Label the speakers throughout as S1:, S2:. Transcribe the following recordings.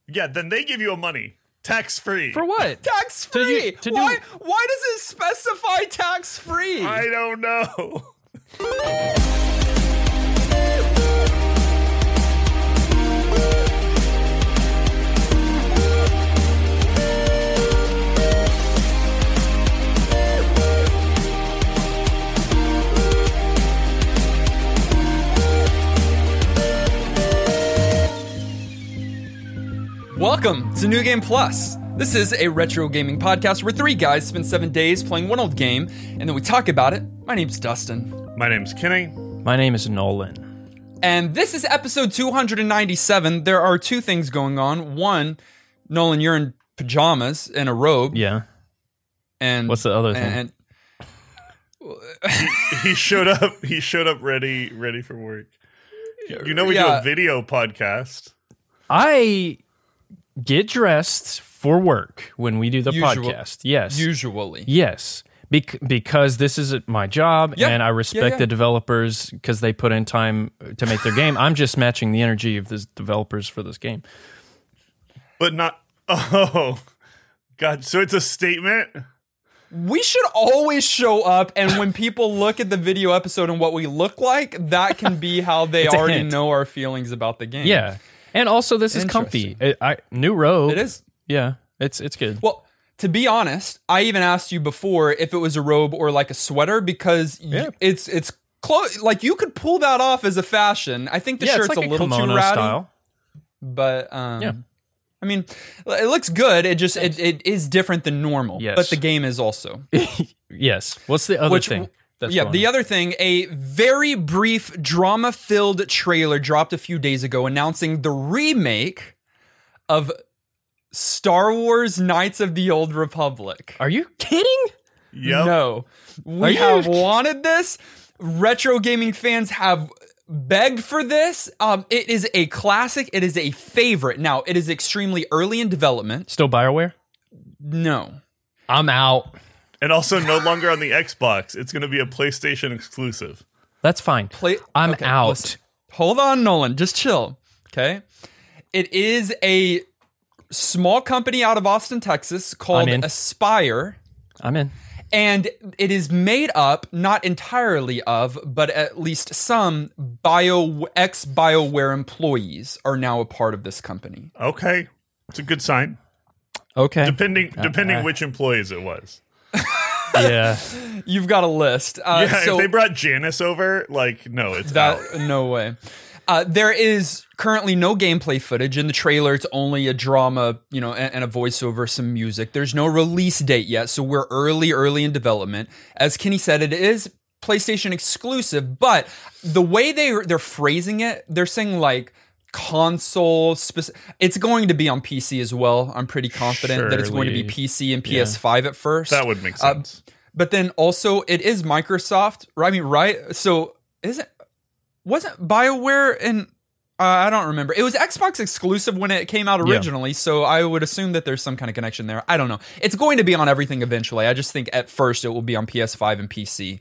S1: Yeah, then they give you money. Tax-free.
S2: For what?
S3: Tax-free. Why does it specify tax-free?
S1: I don't know.
S3: Welcome to New Game Plus. This is a retro gaming podcast where three guys spend 7 days playing one old game, and then we talk about it. My name's Dustin.
S1: My name's Kenny.
S2: My name is Nolan.
S3: And this is episode 297. There are two things going on. One, Nolan, you're in pajamas and a robe.
S2: Yeah.
S3: And
S2: what's the other thing?
S1: He showed up. He showed up ready for work. You know we do a video podcast.
S2: I get dressed for work when we do the podcast. Yes.
S3: Usually.
S2: Yes. Because this is my job, and I respect the developers because they put in time to make their game. I'm just matching the energy of the developers for this game.
S1: But not... Oh, God. So it's a statement?
S3: We should always show up, and when people look at the video episode and what we look like, that can be how they already know our feelings about the game.
S2: Yeah. And also, this is comfy. New robe.
S3: It is.
S2: Yeah, it's good.
S3: Well, to be honest, I even asked you before if it was a robe or like a sweater because it's close. Like you could pull that off as a fashion. I think the shirt's
S2: it's like
S3: a little too ratty. Style. But I mean, it looks good. It just it is different than normal.
S2: Yes.
S3: But the game is also.
S2: Yes. What's the other thing?
S3: The other thing, a very brief drama-filled trailer dropped a few days ago announcing the remake of Star Wars Knights of the Old Republic.
S2: Are you kidding?
S1: Yep.
S3: No. We have wanted this. Retro gaming fans have begged for this. It is a classic. It is a favorite. Now, it is extremely early in development.
S2: Still BioWare?
S3: No.
S2: I'm out.
S1: And also no longer on the Xbox. It's going to be a PlayStation exclusive.
S2: That's fine. I'm out.
S3: Listen. Hold on, Nolan. Just chill. Okay. It is a small company out of Austin, Texas called Aspyr.
S2: I'm in.
S3: And it is made up, not entirely of, but at least some ex-BioWare employees are now a part of this company.
S1: Okay. It's a good sign.
S2: Okay.
S1: Depending which employees it was.
S2: Yeah.
S3: You've got a list.
S1: If they brought Janice over, no, it's
S3: that
S1: out.
S3: No way. There is currently no gameplay footage. In the trailer, it's only a drama, and a voiceover, some music. There's no release date yet, so we're early in development. As Kenny said, it is PlayStation exclusive, but the way they're phrasing it, they're saying console specific. It's going to be on PC as well. I'm pretty confident that it's going to be PC and PS5 at first.
S1: That would make sense.
S3: But then also it is Microsoft. I mean, right? So wasn't BioWare in I don't remember. It was Xbox exclusive when it came out originally, so I would assume that there's some kind of connection there. I don't know. It's going to be on everything eventually. I just think at first it will be on PS5 and PC.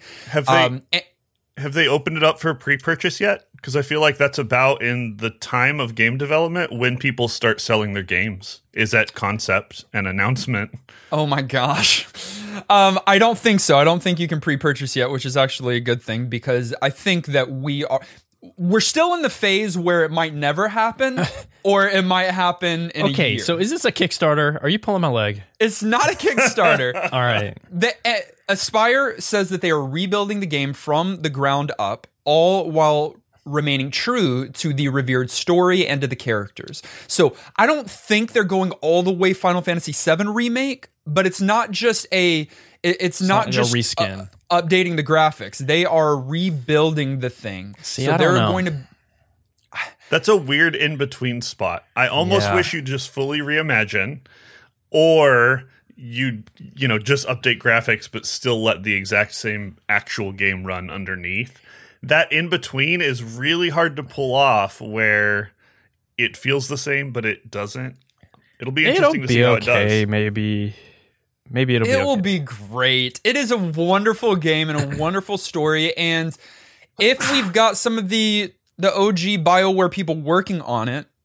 S1: Have they opened it up for pre-purchase yet? Because I feel like that's about in the time of game development when people start selling their games. Is that concept and announcement?
S3: Oh my gosh. I don't think so. I don't think you can pre-purchase yet, which is actually a good thing because I think that we're still in the phase where it might never happen or it might happen in a year.
S2: Okay, so is this a Kickstarter? Are you pulling my leg?
S3: It's not a Kickstarter.
S2: All right.
S3: Aspyr says that they are rebuilding the game from the ground up, all while remaining true to the revered story and to the characters. So I don't think they're going all the way Final Fantasy VII Remake, but it's not just it's not just
S2: reskin.
S3: Updating the graphics. They are rebuilding the thing.
S2: See,
S3: so
S2: I
S3: they're
S2: don't know.
S3: going to...
S1: That's a weird in-between spot. I almost wish you'd just fully reimagine, or you just update graphics but still let the exact same actual game run underneath. That in-between is really hard to pull off where it feels the same but it doesn't. It'll be interesting to see how it does.
S2: Maybe it'll be okay.
S3: It will be great. It is a wonderful game and a wonderful story, and if we've got some of the OG BioWare people working on it,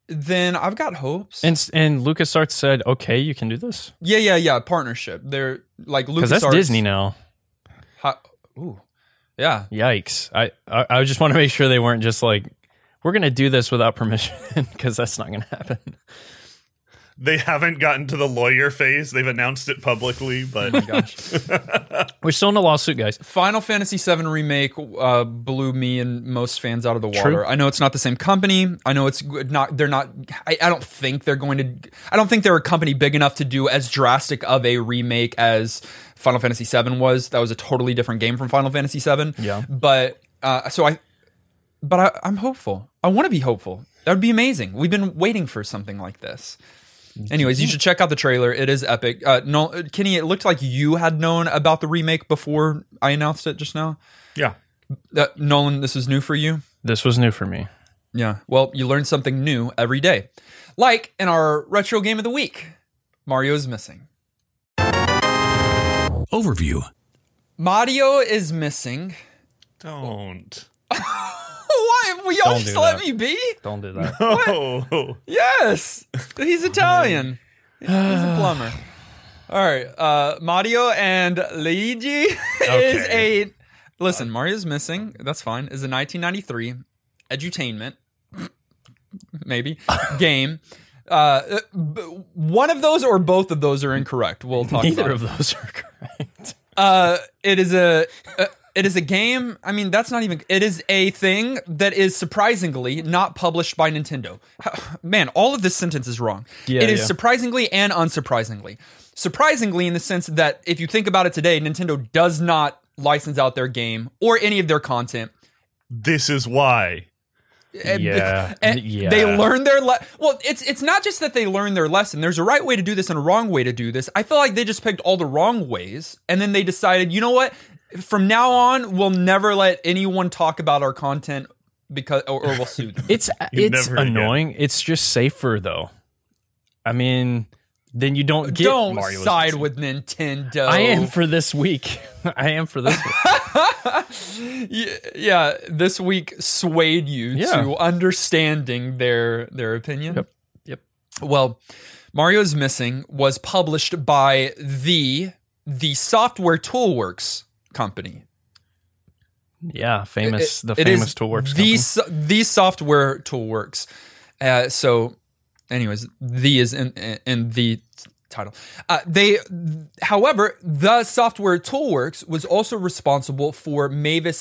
S3: then I've got hopes.
S2: And LucasArts said, "Okay, you can do this."
S3: Yeah. Partnership. They're like LucasArts.
S2: Because that's Disney now.
S3: Ooh, yeah.
S2: Yikes! I just want to make sure they weren't just like, "We're going to do this without permission," because that's not going to happen.
S1: They haven't gotten to the lawyer phase. They've announced it publicly, but
S3: Oh my gosh.
S2: We're still in a lawsuit, guys.
S3: Final Fantasy VII Remake blew me and most fans out of the water.
S2: True.
S3: I know it's not the same company. I know it's not. They're not. I don't think they're going to. I don't think they're a company big enough to do as drastic of a remake as Final Fantasy VII was. That was a totally different game from Final Fantasy VII.
S2: Yeah.
S3: But I'm hopeful. I want to be hopeful. That would be amazing. We've been waiting for something like this. Anyways, you should check out the trailer. It is epic. Kenny, it looked like you had known about the remake before I announced it just now.
S1: yeah.
S3: Nolan, this is new for you?
S2: This was new for me.
S3: Yeah. Well, you learn something new every day. Like in our retro game of the week, Mario is Missing.
S4: Overview.
S3: Mario is Missing.
S1: Don't.
S3: Why? Will y'all
S2: Don't
S3: just
S2: do
S3: let
S2: that.
S3: me be?
S2: Don't do that.
S1: Oh.
S3: Yes. He's Italian. He's a plumber. All right. Mario and Luigi is a... Listen, Mario's Missing. That's fine. Is a 1993 edutainment, maybe, game. One of those or both of those are incorrect. We'll talk
S2: Neither
S3: about
S2: of those are correct.
S3: It is a game. I mean, that's not even. It is a thing that is surprisingly not published by Nintendo. Man, all of this sentence is wrong.
S2: Yeah,
S3: it is
S2: yeah.
S3: surprisingly and unsurprisingly. Surprisingly, in the sense that if you think about it today, Nintendo does not license out their game or any of their content.
S1: This is why.
S2: Yeah.
S3: They learn their well, it's not just that they learn their lesson. There's a right way to do this and a wrong way to do this. I feel like they just picked all the wrong ways, and then they decided, you know what? From now on, we'll never let anyone talk about our content because, or we'll sue them.
S2: It's
S1: never
S2: annoying. It's just safer though. I mean, then you don't get
S3: Don't
S2: Mario's
S3: side
S2: Missing.
S3: with Nintendo.
S2: I am for this week. I am for this week.
S3: Yeah, this week swayed you
S2: Yeah.
S3: to understanding their opinion.
S2: Yep.
S3: Well, Mario's Missing was published by the Software Toolworks company.
S2: Yeah, famous
S3: It
S2: famous
S3: is
S2: Toolworks
S3: the Software Toolworks. So, anyways, the is in the title. However, the Software Toolworks was also responsible for Mavis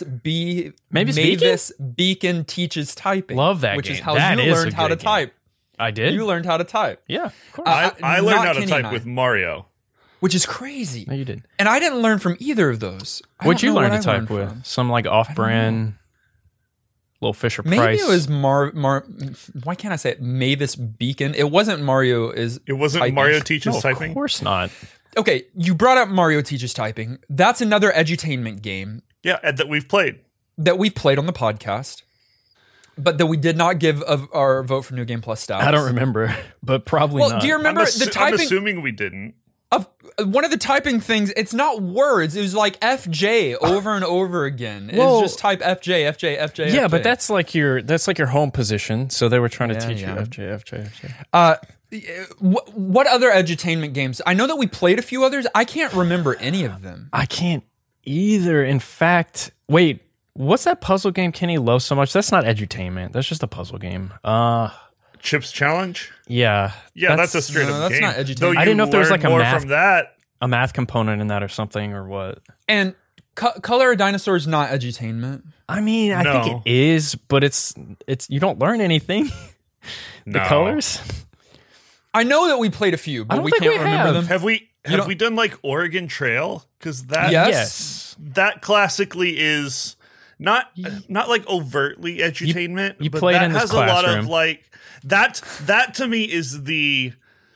S3: Beacon Teaches Typing.
S2: Love that
S3: which
S2: game.
S3: is how
S2: That
S3: you
S2: is
S3: learned
S2: a
S3: how to
S2: good game.
S3: type.
S2: I did.
S3: You learned how to type.
S2: Yeah, of course.
S1: I learned
S3: not
S1: how to
S3: Kenny
S1: type
S3: and I.
S1: with Mario.
S3: Which is crazy.
S2: No, you did.
S3: And I didn't learn from either of those. I
S2: What'd
S3: don't
S2: you
S3: know
S2: learn
S3: what
S2: to
S3: I
S2: type
S3: learned
S2: with?
S3: from.
S2: Some like off-brand, little Fisher Price.
S3: Maybe it was why can't I say it? Mavis Beacon. It wasn't Mario is.
S1: It wasn't
S3: typing.
S1: Mario Teaches
S2: No, of
S1: Typing?
S2: course not.
S3: Okay, you brought up Mario Teaches Typing. That's another edutainment game
S1: Yeah, that we've played.
S3: that we've played on the podcast, but that we did not give our vote for New Game Plus status.
S2: I don't remember, but probably
S3: Well,
S2: not.
S3: do you remember
S1: I'm
S3: the typing?
S1: assuming we didn't.
S3: Of one of the typing things, it's not words. It was like FJ over and over again.
S2: Well-
S3: It's just type FJ, FJ, FJ.
S2: Yeah,
S3: FJ.
S2: but that's like your home position. So they were trying to teach
S3: yeah.
S2: you FJ.
S3: What other edutainment games? I know that we played a few others. I can't remember any of them.
S2: I can't either. In fact, wait, what's that puzzle game Kenny loves so much? That's not edutainment. That's just a puzzle game.
S1: Chips Challenge?
S2: Yeah.
S1: Yeah, that's a straight
S3: no,
S1: up
S3: that's
S1: game.
S3: not edutainment.
S1: Though you
S2: I didn't know if there was
S1: learn
S2: like a
S1: more
S2: math-
S1: from that.
S2: a math component in that or something or what.
S3: And Color of Dinosaur is not edutainment.
S2: I mean, I think
S1: No.
S2: it is, but it's you don't learn anything. The
S1: No.
S2: colors.
S3: I know that we played a few,
S2: I
S3: but
S2: don't
S3: we
S2: think
S3: can't
S2: we
S3: remember
S2: have.
S3: them.
S1: Have we
S3: don't-
S1: we done like Oregon Trail? Because that
S3: Yes.
S1: that classically is not like overtly edutainment.
S2: you
S1: but
S2: played
S1: that
S2: in this
S1: has a lot of
S2: classroom.
S1: like that to me is the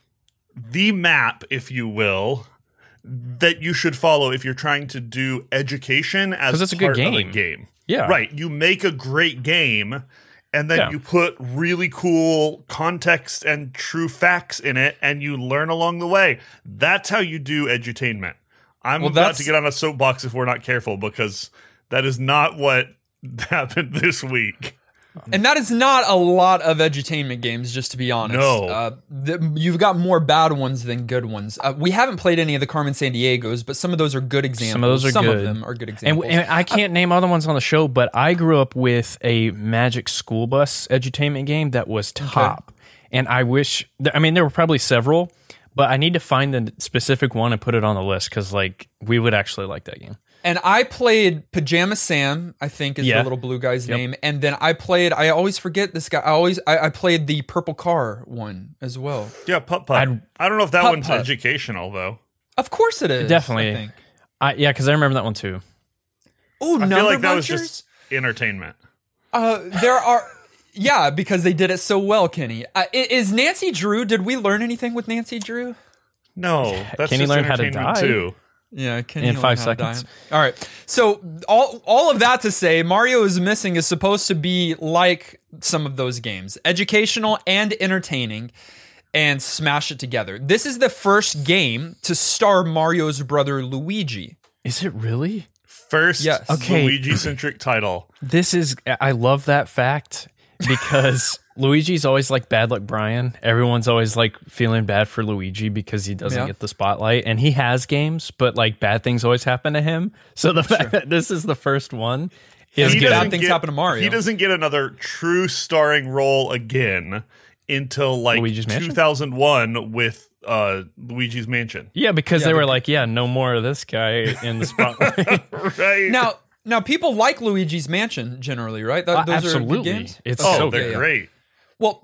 S1: map, if you will, that you should follow if you're trying to do education as
S2: 'Cause it's a good
S1: part of a
S2: game.
S1: game.
S2: Yeah.
S1: Right. You make a great game and then
S2: Yeah.
S1: you put really cool context and true facts in it and you learn along the way. That's how you do edutainment. I'm
S3: Well,
S1: about
S3: that's-
S1: to get on a soapbox if we're not careful because that is not what happened this week.
S3: And that is not a lot of edutainment games, just to be honest.
S1: No.
S3: You've got more bad ones than good ones. We haven't played any of the Carmen Sandiegos, but some of those are good examples.
S2: Some of those are
S3: some
S2: good.
S3: of them are good examples.
S2: And I can't name other ones on the show, but I grew up with a Magic School Bus edutainment game that was top. And I wish, I mean, there were probably several, but I need to find the specific one and put it on the list because, like, we would actually like that game.
S3: And I played Pajama Sam, I think is the little blue guy's name. And then I always forget this guy. I played the Purple Car one as well.
S1: Yeah, Putt Putt. I don't know if that one's educational, though.
S3: Of course it is.
S2: Definitely.
S3: I think.
S2: Yeah, because I remember that one too.
S3: Oh,
S1: I feel like that was
S3: Munchers?
S1: just entertainment.
S3: There are... Yeah, because they did it so well, Kenny. Is Nancy Drew... Did we learn anything with Nancy Drew?
S1: No, that's
S2: Can you
S1: just
S2: learn how to
S1: entertainment
S2: die?
S1: too.
S3: Yeah, can
S2: In
S3: you
S2: 5
S3: learn how to
S2: seconds.
S3: die? All right. So all of that to say, Mario is Missing is supposed to be like some of those games, educational and entertaining, and smash it together. This is the first game to star Mario's brother Luigi.
S2: Is it really?
S1: First
S3: Yes.
S2: Okay.
S1: Luigi-centric title.
S2: I love that fact because Luigi's always like Bad Luck Brian. Everyone's always like feeling bad for Luigi because he doesn't get the spotlight, and he has games, but like bad things always happen to him. So the fact that this is the first one is
S3: He
S2: good.
S3: bad things happen to Mario.
S1: He doesn't get another true starring role again until like
S2: Luigi's Mansion?
S1: 2001 with Luigi's Mansion.
S2: Yeah, because they were like, no more of this guy in the spotlight.
S1: Right.
S3: Now people like Luigi's Mansion generally, right? Those
S2: absolutely.
S3: are good games.
S2: It's
S1: they're great.
S3: Well,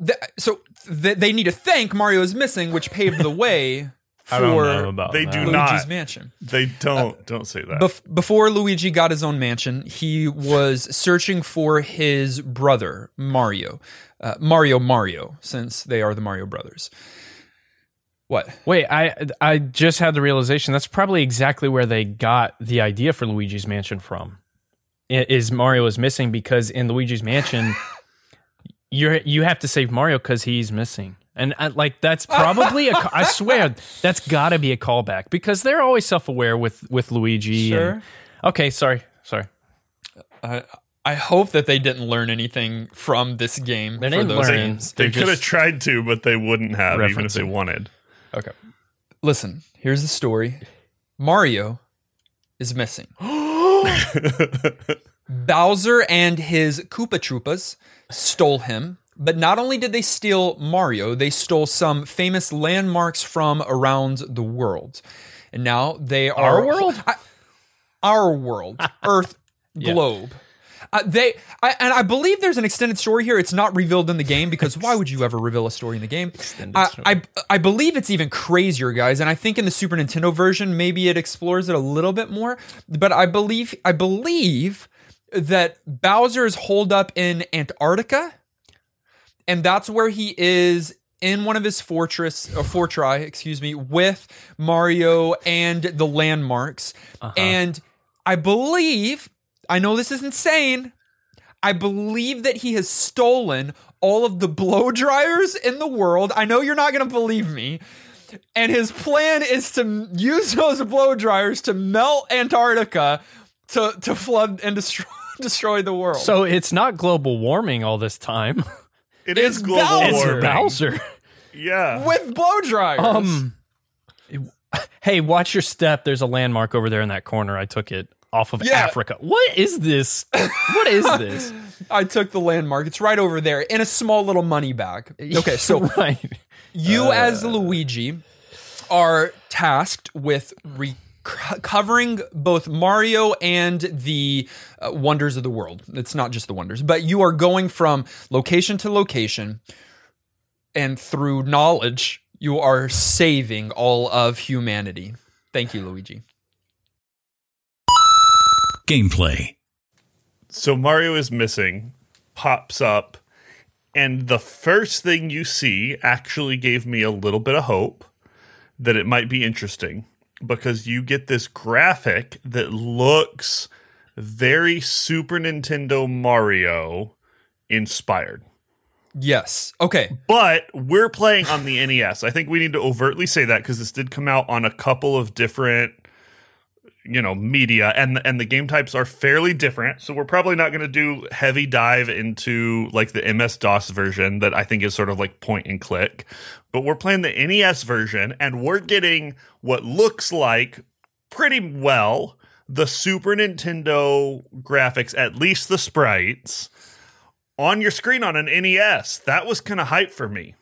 S3: they need to thank Mario is Missing, which paved the way
S2: I don't know
S3: for
S2: about
S1: They
S2: that.
S1: do
S3: Luigi's
S1: not.
S3: Mansion.
S1: They don't say that.
S3: Before Luigi got his own mansion, he was searching for his brother, Mario. Mario, since they are the Mario brothers. What?
S2: Wait, I just had the realization that's probably exactly where they got the idea for Luigi's Mansion from. Is Mario is missing because in Luigi's Mansion, you have to save Mario because he's missing. And like that's probably I swear that's got to be a callback because they're always self-aware with Luigi.
S3: Sure.
S2: Okay, sorry.
S3: I hope that they didn't learn anything from this game.
S2: They
S3: for
S2: didn't
S3: those
S2: learn.
S3: games.
S1: They
S2: They're
S1: could have
S2: just
S1: tried to, but they wouldn't have, even if they
S2: referencing.
S1: wanted.
S3: Okay. Listen, here's the story. Mario is missing. Bowser and his Koopa Troopas stole him. But not only did they steal Mario, they stole some famous landmarks from around the world. And now they are...
S2: Our world?
S3: Our world. Earth globe. I believe there's an extended story here. It's not revealed in the game because why would you ever reveal a story in the game? I believe it's even crazier, guys. And I think in the Super Nintendo version, maybe it explores it a little bit more. But I believe that Bowser is holed up in Antarctica, and that's where he is in one of his fortri, with Mario and the landmarks. And I believe, I know this is insane, I believe that he has stolen all of the blow dryers in the world. I know you're not going to believe me. And his plan is to use those blow dryers to melt Antarctica to flood and destroy the world.
S2: So it's not global warming all this time.
S1: It is global
S3: Bowser.
S1: warming.
S2: It's Bowser.
S1: Yeah.
S3: With blow dryers.
S2: Hey, watch your step. There's a landmark over there in that corner. I took it off of Africa. What is this? What is this?
S3: I took the landmark. It's right over there in a small little money bag. Okay, so
S2: right.
S3: you as Luigi are tasked with recovering both Mario and the wonders of the world. It's not just the wonders, but you are going from location to location, and through knowledge, you are saving all of humanity. Thank you, Luigi.
S4: Gameplay.
S1: So Mario is missing, pops up, and the first thing you see actually gave me a little bit of hope that it might be interesting because you get this graphic that looks very Super Nintendo Mario inspired.
S3: Yes. Okay.
S1: But we're playing on the NES. I think we need to overtly say that because this did come out on a couple of different media, and the game types are fairly different. So we're probably not going to do heavy dive into like the MS-DOS version that I think is sort of like point and click. But we're playing the NES version, and we're getting what looks like pretty well the Super Nintendo graphics, at least the sprites, on your screen on an NES. That was kind of hype for me.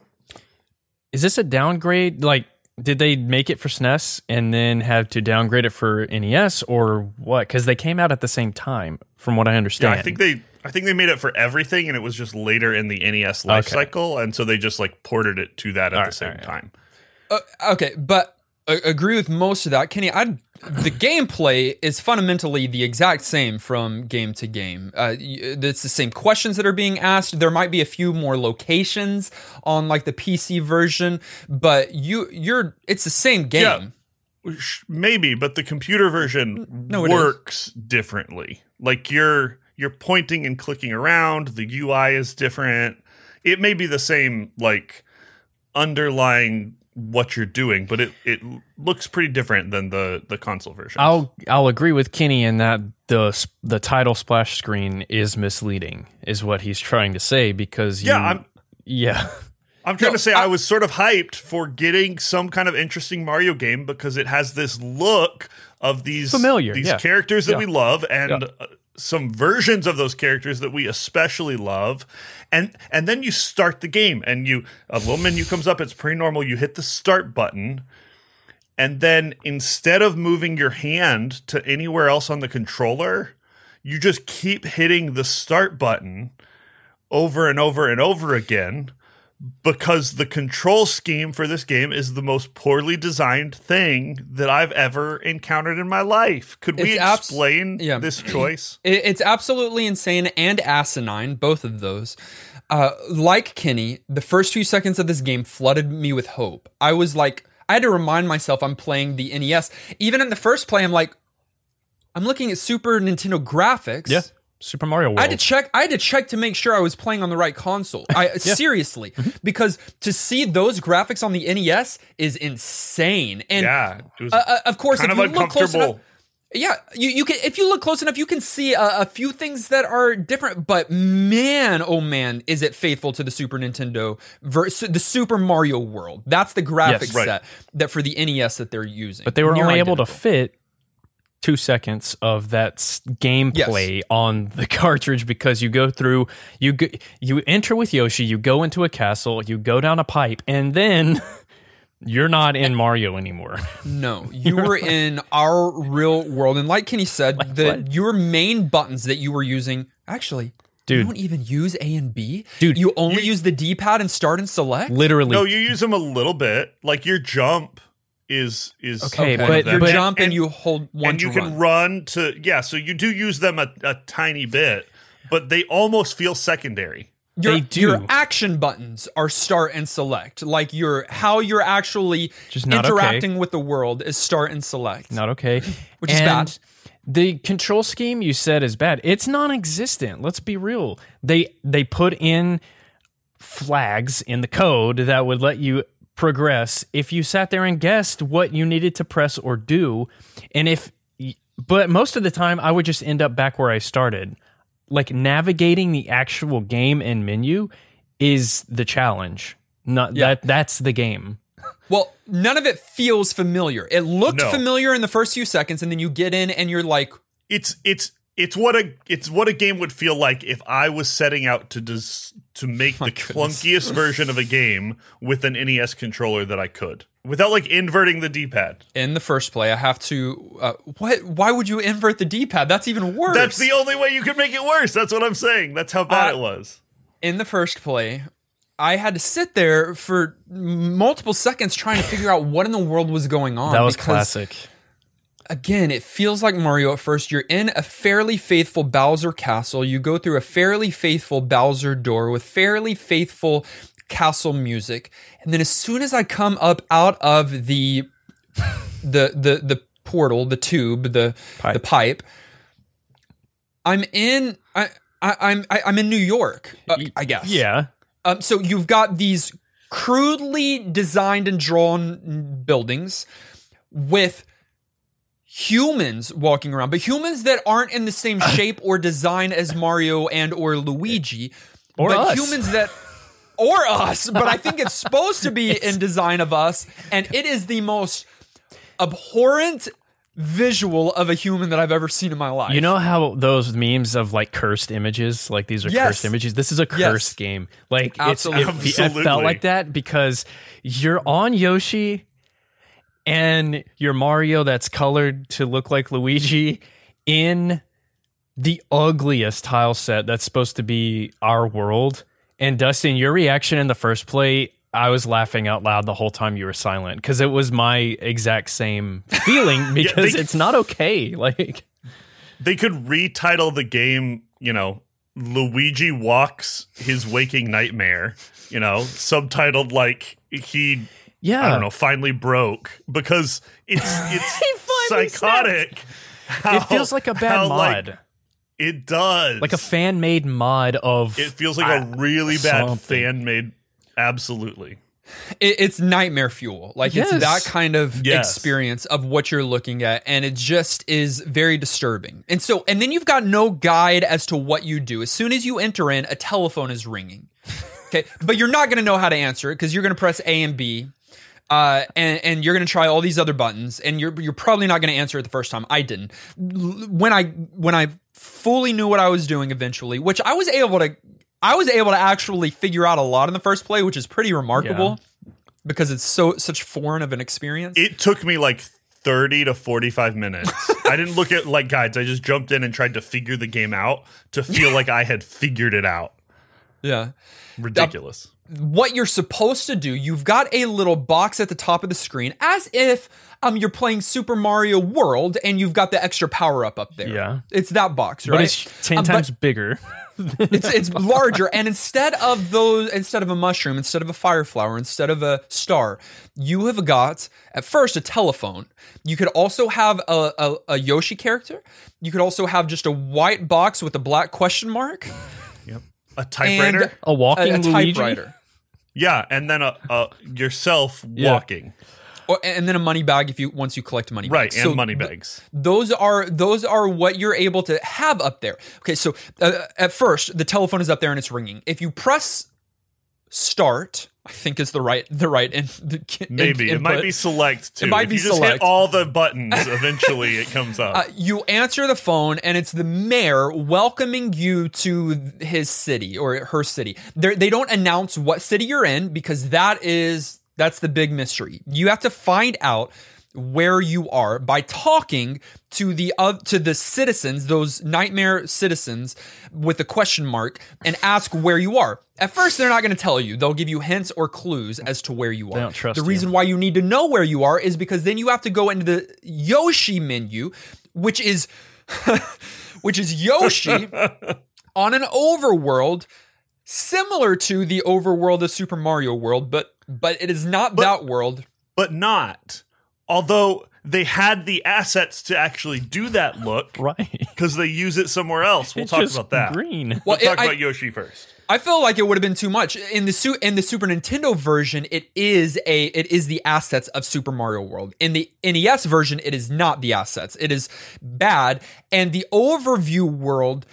S2: Is this a downgrade? Like, did they make it for SNES and then have to downgrade it for NES, or what? Because they came out at the same time, from what I understand.
S1: Yeah, I think they made it for everything, and it was just later in the NES life cycle, and so they just like ported it to that at the same time.
S3: Okay, but agree with most of that, Kenny. The gameplay is fundamentally the exact same from game to game. It's the same questions that are being asked. There might be a few more locations on like the PC version, but it's the same game.
S1: Yeah, maybe, but the computer version works differently. Like you're pointing and clicking around. The UI is different. It may be the same like underlying what you're doing, but it looks pretty different than the console version.
S2: I'll agree with Kenny in that the title splash screen is misleading, is what he's trying to say, because I'm
S1: trying to say I was sort of hyped for getting some kind of interesting Mario game because it has this look of these characters that we love, and some versions of those characters that we especially love, and then you start the game, and a little menu comes up. It's pretty normal. You hit the start button, and then instead of moving your hand to anywhere else on the controller, you just keep hitting the start button over and over and over again, because the control scheme for this game is the most poorly designed thing that I've ever encountered in my life. Could we explain this choice?
S3: It's absolutely insane and asinine, both of those. Like Kenny, the first few seconds of this game flooded me with hope. I was like, I had to remind myself I'm playing the NES. Even in the first play, I'm like, I'm looking at Super Nintendo graphics.
S2: Yeah. Super Mario World.
S3: I had to check to make sure I was playing on the right console. Seriously, because to see those graphics on the NES is insane. And
S1: it was
S3: of course,
S1: kind
S3: if
S1: of
S3: you look close enough,
S1: uncomfortable.
S3: you can. If you look close enough, you can see a few things that are different. But man, oh man, is it faithful to the Super Nintendo the Super Mario World? That's the graphic set that for the NES that they're using.
S2: But they were only able to fit 2 seconds of that gameplay on the cartridge, because you go through, you enter with Yoshi, you go into a castle, you go down a pipe, and then you're not in Mario anymore.
S3: No, you were in our real world. And like Kenny said, your main buttons that you were using, actually,
S2: dude,
S3: you don't even use A and B?
S2: Dude,
S3: you only use the D-pad and start and select?
S2: Literally.
S1: No, you use them a little bit. Like your jump is
S3: okay, but you jump and you hold one
S1: and
S3: to
S1: you can run to so you do use them a tiny bit, but they almost feel secondary.
S3: Your action buttons are start and select. Like how you're actually
S2: just not
S3: interacting with the world is start and select.
S2: Not okay.
S3: Which is bad.
S2: The control scheme you said is bad. It's non-existent. Let's be real. They put in flags in the code that would let you progress if you sat there and guessed what you needed to press or do. But most of the time I would just end up back where I started. Like, navigating the actual game and menu is the challenge. That's the game.
S3: Well, none of it feels familiar. It looked familiar in the first few seconds, and then you get in and you're like,
S1: It's what a game would feel like if I was setting out to make the clunkiest version of a game with an NES controller that I could, without like inverting the D-pad.
S3: In the first play, I have to. Why would you invert the D-pad? That's even worse.
S1: That's the only way you could make it worse. That's what I'm saying. That's how bad it was.
S3: In the first play, I had to sit there for multiple seconds trying to figure out what in the world was going on.
S2: That was classic.
S3: Again, it feels like Mario at first. You're in a fairly faithful Bowser castle. You go through a fairly faithful Bowser door with fairly faithful castle music. And then as soon as I come up out of the portal, the tube, the pipe, I'm in New York, I guess.
S2: Yeah.
S3: So you've got these crudely designed and drawn buildings with humans walking around, but humans that aren't in the same shape or design as Mario and or Luigi,
S2: or
S3: but
S2: us.
S3: humans that or us, but I think it's supposed to be in design of us, and it is the most abhorrent visual of a human that I've ever seen in my life.
S2: You know how those memes of like cursed images, like these are cursed images? This is a cursed game. Like
S3: Absolutely.
S2: it felt like that because you're on Yoshi and you're Mario that's colored to look like Luigi in the ugliest tile set that's supposed to be our world. And Dustin, your reaction in the first play, I was laughing out loud the whole time you were silent because it was my exact same feeling because it's not okay. Like
S1: they could retitle the game, Luigi Walks His Waking Nightmare, subtitled like he I don't know, finally broke because it's psychotic.
S2: It feels like a bad mod.
S1: It does.
S2: Like a fan-made mod of...
S1: It feels like a really bad fan-made... Absolutely.
S3: It's nightmare fuel. Like, it's that kind of experience of what you're looking at, and it just is very disturbing. And then you've got no guide as to what you do. As soon as you enter in, a telephone is ringing. Okay, but you're not going to know how to answer it because you're going to press A and B. And you're going to try all these other buttons, and you're probably not going to answer it the first time. I didn't. When I fully knew what I was doing eventually, which I was able to actually figure out a lot in the first play, which is pretty remarkable because it's such foreign of an experience.
S1: It took me like 30 to 45 minutes. I didn't look at like guides. I just jumped in and tried to figure the game out to feel like I had figured it out.
S3: Yeah.
S1: Ridiculous.
S3: What you're supposed to do, you've got a little box at the top of the screen as if you're playing Super Mario World and you've got the extra power up there.
S2: Yeah.
S3: It's that box, right?
S2: But it's 10 times bigger.
S3: It's larger, and instead of a mushroom, instead of a fire flower, instead of a star, you have got at first a telephone. You could also have a Yoshi character. You could also have just a white box with a black question mark.
S1: Yep. A typewriter,
S2: and a walking Luigi.
S3: Typewriter.
S1: Yeah, and then a yourself walking.
S3: And then a money bag once you collect money bags.
S1: Right, and money bags.
S3: Those are what you're able to have up there. Okay, so at first the telephone is up there and it's ringing. If you press start, I think is the right
S1: maybe
S3: input.
S1: It might be select too.
S3: It might
S1: if
S3: be
S1: you just
S3: select.
S1: hit all the buttons, eventually it comes up.
S3: You answer the phone and it's the mayor welcoming you to his city or her city. They don't announce what city you're in because that's the big mystery. You have to find out where you are by talking to the citizens, those nightmare citizens with a question mark, and ask where you are. At first, they're not going to tell you. They'll give you hints or clues as to where you are.
S2: They don't trust
S3: the reason why you need to know where you are is because then you have to go into the Yoshi menu, which is Yoshi on an overworld similar to the overworld of Super Mario World, but it is not that world.
S1: But not. Although they had the assets to actually do that look.
S2: Right.
S1: Because they use it somewhere else. We'll talk about that.
S2: Green.
S1: We'll talk about Yoshi first.
S3: I feel like it would have been too much. In the Super Nintendo version, it is the assets of Super Mario World. In the NES version, it is not the assets. It is bad. And the overview world,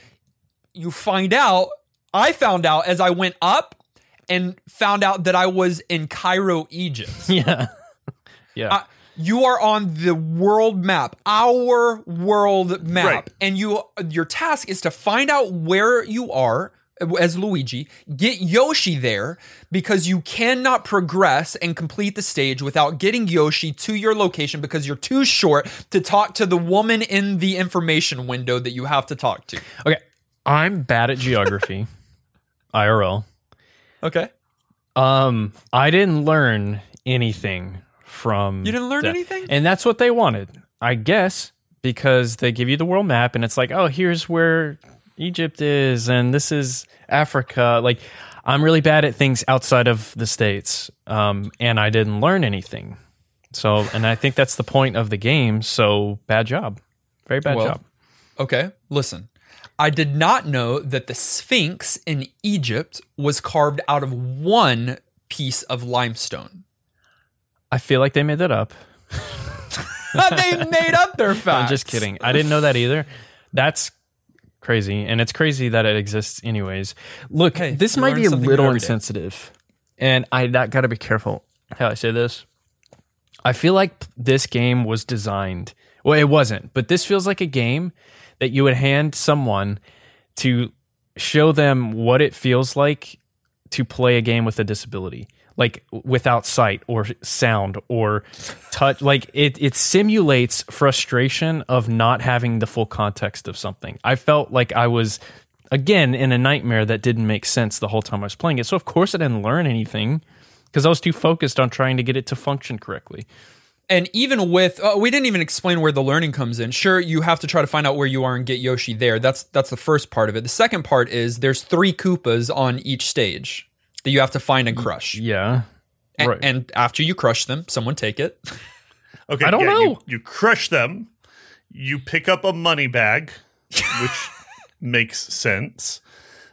S3: I found out as I went up and found out that I was in Cairo, Egypt.
S2: Yeah. Yeah.
S3: You are on the world map, our world map.
S1: Right.
S3: And your task is to find out where you are as Luigi, get Yoshi there because you cannot progress and complete the stage without getting Yoshi to your location because you're too short to talk to the woman in the information window that you have to talk to.
S2: Okay. I'm bad at geography. IRL.
S3: Okay.
S2: I didn't learn anything from...
S3: You didn't learn anything?
S2: And that's what they wanted, I guess, because they give you the world map and it's like, oh, here's where Egypt is and this is Africa. Like, I'm really bad at things outside of the States, and I didn't learn anything. So, and I think that's the point of the game, so bad job. Very bad job.
S3: Okay, listen. I did not know that the Sphinx in Egypt was carved out of one piece of limestone.
S2: I feel like they made that up.
S3: They made up their facts.
S2: I'm just kidding. I didn't know that either. That's crazy, and it's crazy that it exists anyways. Look,
S3: Hey,
S2: this
S3: you
S2: might
S3: learn
S2: be a
S3: something
S2: little
S3: new every day.
S2: insensitive, and I got to be careful how I say this. I feel like this game was designed. Well, it wasn't, but this feels like a game that you would hand someone to show them what it feels like to play a game with a disability, like without sight or sound or touch. Like it simulates frustration of not having the full context of something. I felt like I was, again, in a nightmare that didn't make sense the whole time I was playing it. So of course I didn't learn anything because I was too focused on trying to get it to function correctly.
S3: And even with, we didn't even explain where the learning comes in. Sure, you have to try to find out where you are and get Yoshi there. That's the first part of it. The second part is there's 3 Koopas on each stage that you have to find and crush.
S2: Yeah.
S3: And,
S2: Right.
S3: and after you crush them, someone take it.
S1: Okay,
S2: I don't know.
S1: You crush them. You pick up a money bag, which makes sense.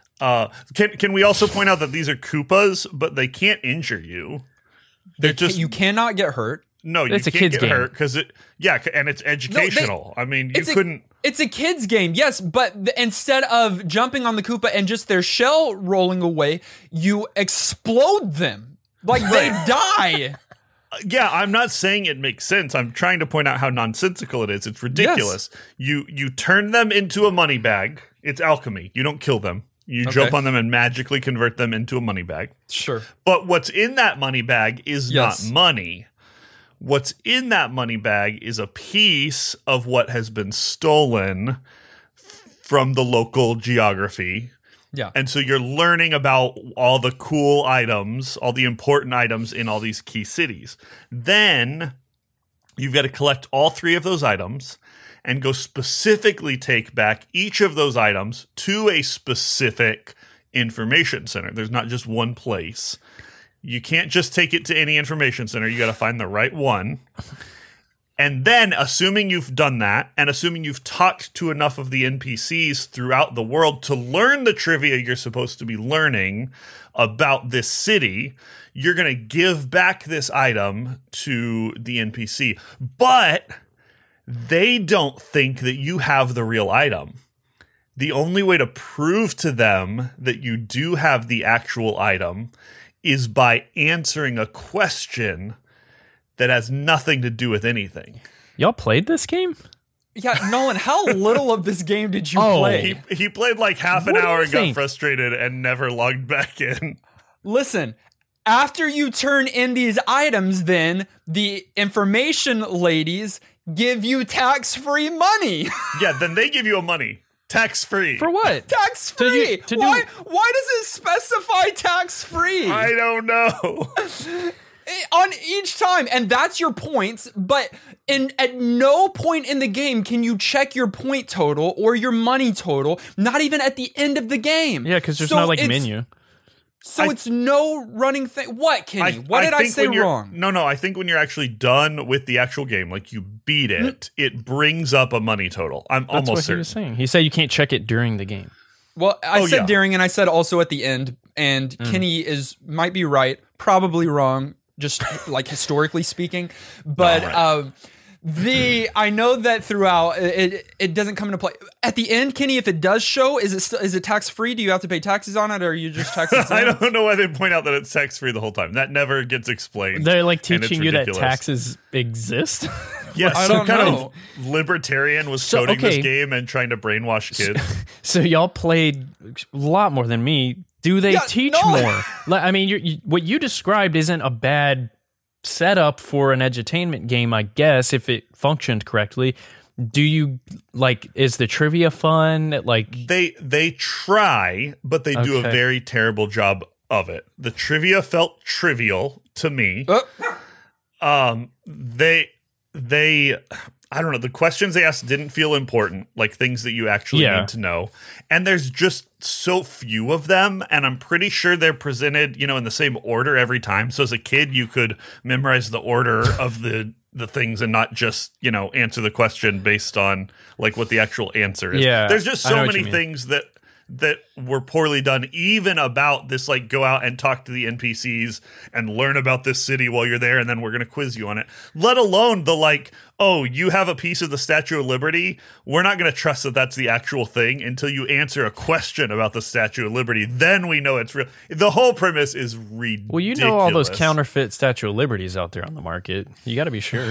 S1: Can we also point out that these are Koopas, but they can't injure you? They're just
S3: You cannot get hurt.
S1: no. You
S2: It's a
S1: can't
S2: kid's
S1: get
S2: game.
S1: hurt because and it's educational. I mean, you couldn't.
S3: It's a kid's game, yes, but instead of jumping on the Koopa and just their shell rolling away, you explode them. Like they die.
S1: Yeah, I'm not saying it makes sense. I'm trying to point out how nonsensical it is. It's ridiculous. You turn them into a money bag. It's alchemy. You don't kill them. You jump on them and magically convert them into a money bag.
S3: Sure.
S1: But what's in that money bag is
S3: Yes.
S1: not money. What's in that money bag is a piece of what has been stolen from the local geography.
S3: Yeah.
S1: And so you're learning about all the cool items, all the important items in all these key cities. Then you've got to collect all 3 of those items and go specifically take back each of those items to a specific information center. There's not just one place. You can't just take it to any information center. You got to find the right one. And then, assuming you've done that, and assuming you've talked to enough of the NPCs throughout the world to learn the trivia you're supposed to be learning about this city, you're going to give back this item to the NPC. But they don't think that you have the real item. The only way to prove to them that you do have the actual item is by answering a question that has nothing to do with anything.
S2: Y'all played this game?
S3: Yeah, Nolan, how little of this game did you
S2: Oh.
S3: play?
S1: He played like half an
S2: What do
S1: hour
S2: you
S1: and got
S2: think?
S1: frustrated and never logged back in.
S3: Listen, after you turn in these items, then the information ladies give you tax-free money.
S1: Yeah, then they give you a money. Tax-free.
S2: For what?
S3: Tax-free.
S2: To do-
S3: Why does it specify tax-free?
S1: I don't know.
S3: On each time, and that's your points, but at no point in the game can you check your point total or your money total, not even at the end of the game.
S2: Yeah, because there's
S3: So
S2: no like
S3: it's-
S2: menu.
S3: So it's no running thing. What, Kenny? What did I
S1: think
S3: say
S1: when you're-
S3: wrong?
S1: No, I think when you're actually done with the actual game, like you beat it, it brings up a money total. I'm
S2: That's
S1: almost
S2: what he
S1: certain.
S2: was saying. He said you can't check it during the game.
S3: Well, I said
S1: yeah.
S3: during, and I said also at the end, and Kenny might be right, probably wrong, just like historically speaking. But I know that throughout it doesn't come into play at the end. Kenny, if it does show, is it tax free? Do you have to pay taxes on it, or are you just tax exempt?
S1: I don't know why they point out that it's tax-free the whole time. That never gets explained.
S2: They're like
S1: and it's
S2: teaching you that
S1: ridiculous.
S2: taxes exist.
S1: Yeah,
S3: I
S1: some
S3: don't
S1: kind
S3: know.
S1: of libertarian was
S2: So,
S1: coding
S2: okay.
S1: this game and trying to brainwash kids.
S2: So y'all played a lot more than me. Do they
S3: Yeah,
S2: teach
S3: no.
S2: more? I mean, what you described isn't a bad setup for an edutainment game, I guess, if it functioned correctly. Do you like? Is the trivia fun? Like,
S1: They try, but they do a
S2: Okay.
S1: very terrible job of it. The trivia felt trivial to me. They I don't know, the questions they asked didn't feel important, like things that you actually
S2: Yeah.
S1: need to know. And there's just so few of them, and I'm pretty sure they're presented, in the same order every time. So as a kid, you could memorize the order of the things and not just, answer the question based on like what the actual answer is.
S2: Yeah,
S1: There's just
S2: I know
S1: so
S2: what
S1: many
S2: you mean.
S1: things that that were poorly done, even about this, like, go out and talk to the NPCs and learn about this city while you're there, and then we're going to quiz you on it. Let alone the, like, oh, you have a piece of the Statue of Liberty. We're not going to trust that that's the actual thing until you answer a question about the Statue of Liberty. Then we know it's real. The whole premise is ridiculous.
S2: Well, you know all those counterfeit Statue of Liberties out there on the market. You got to be sure.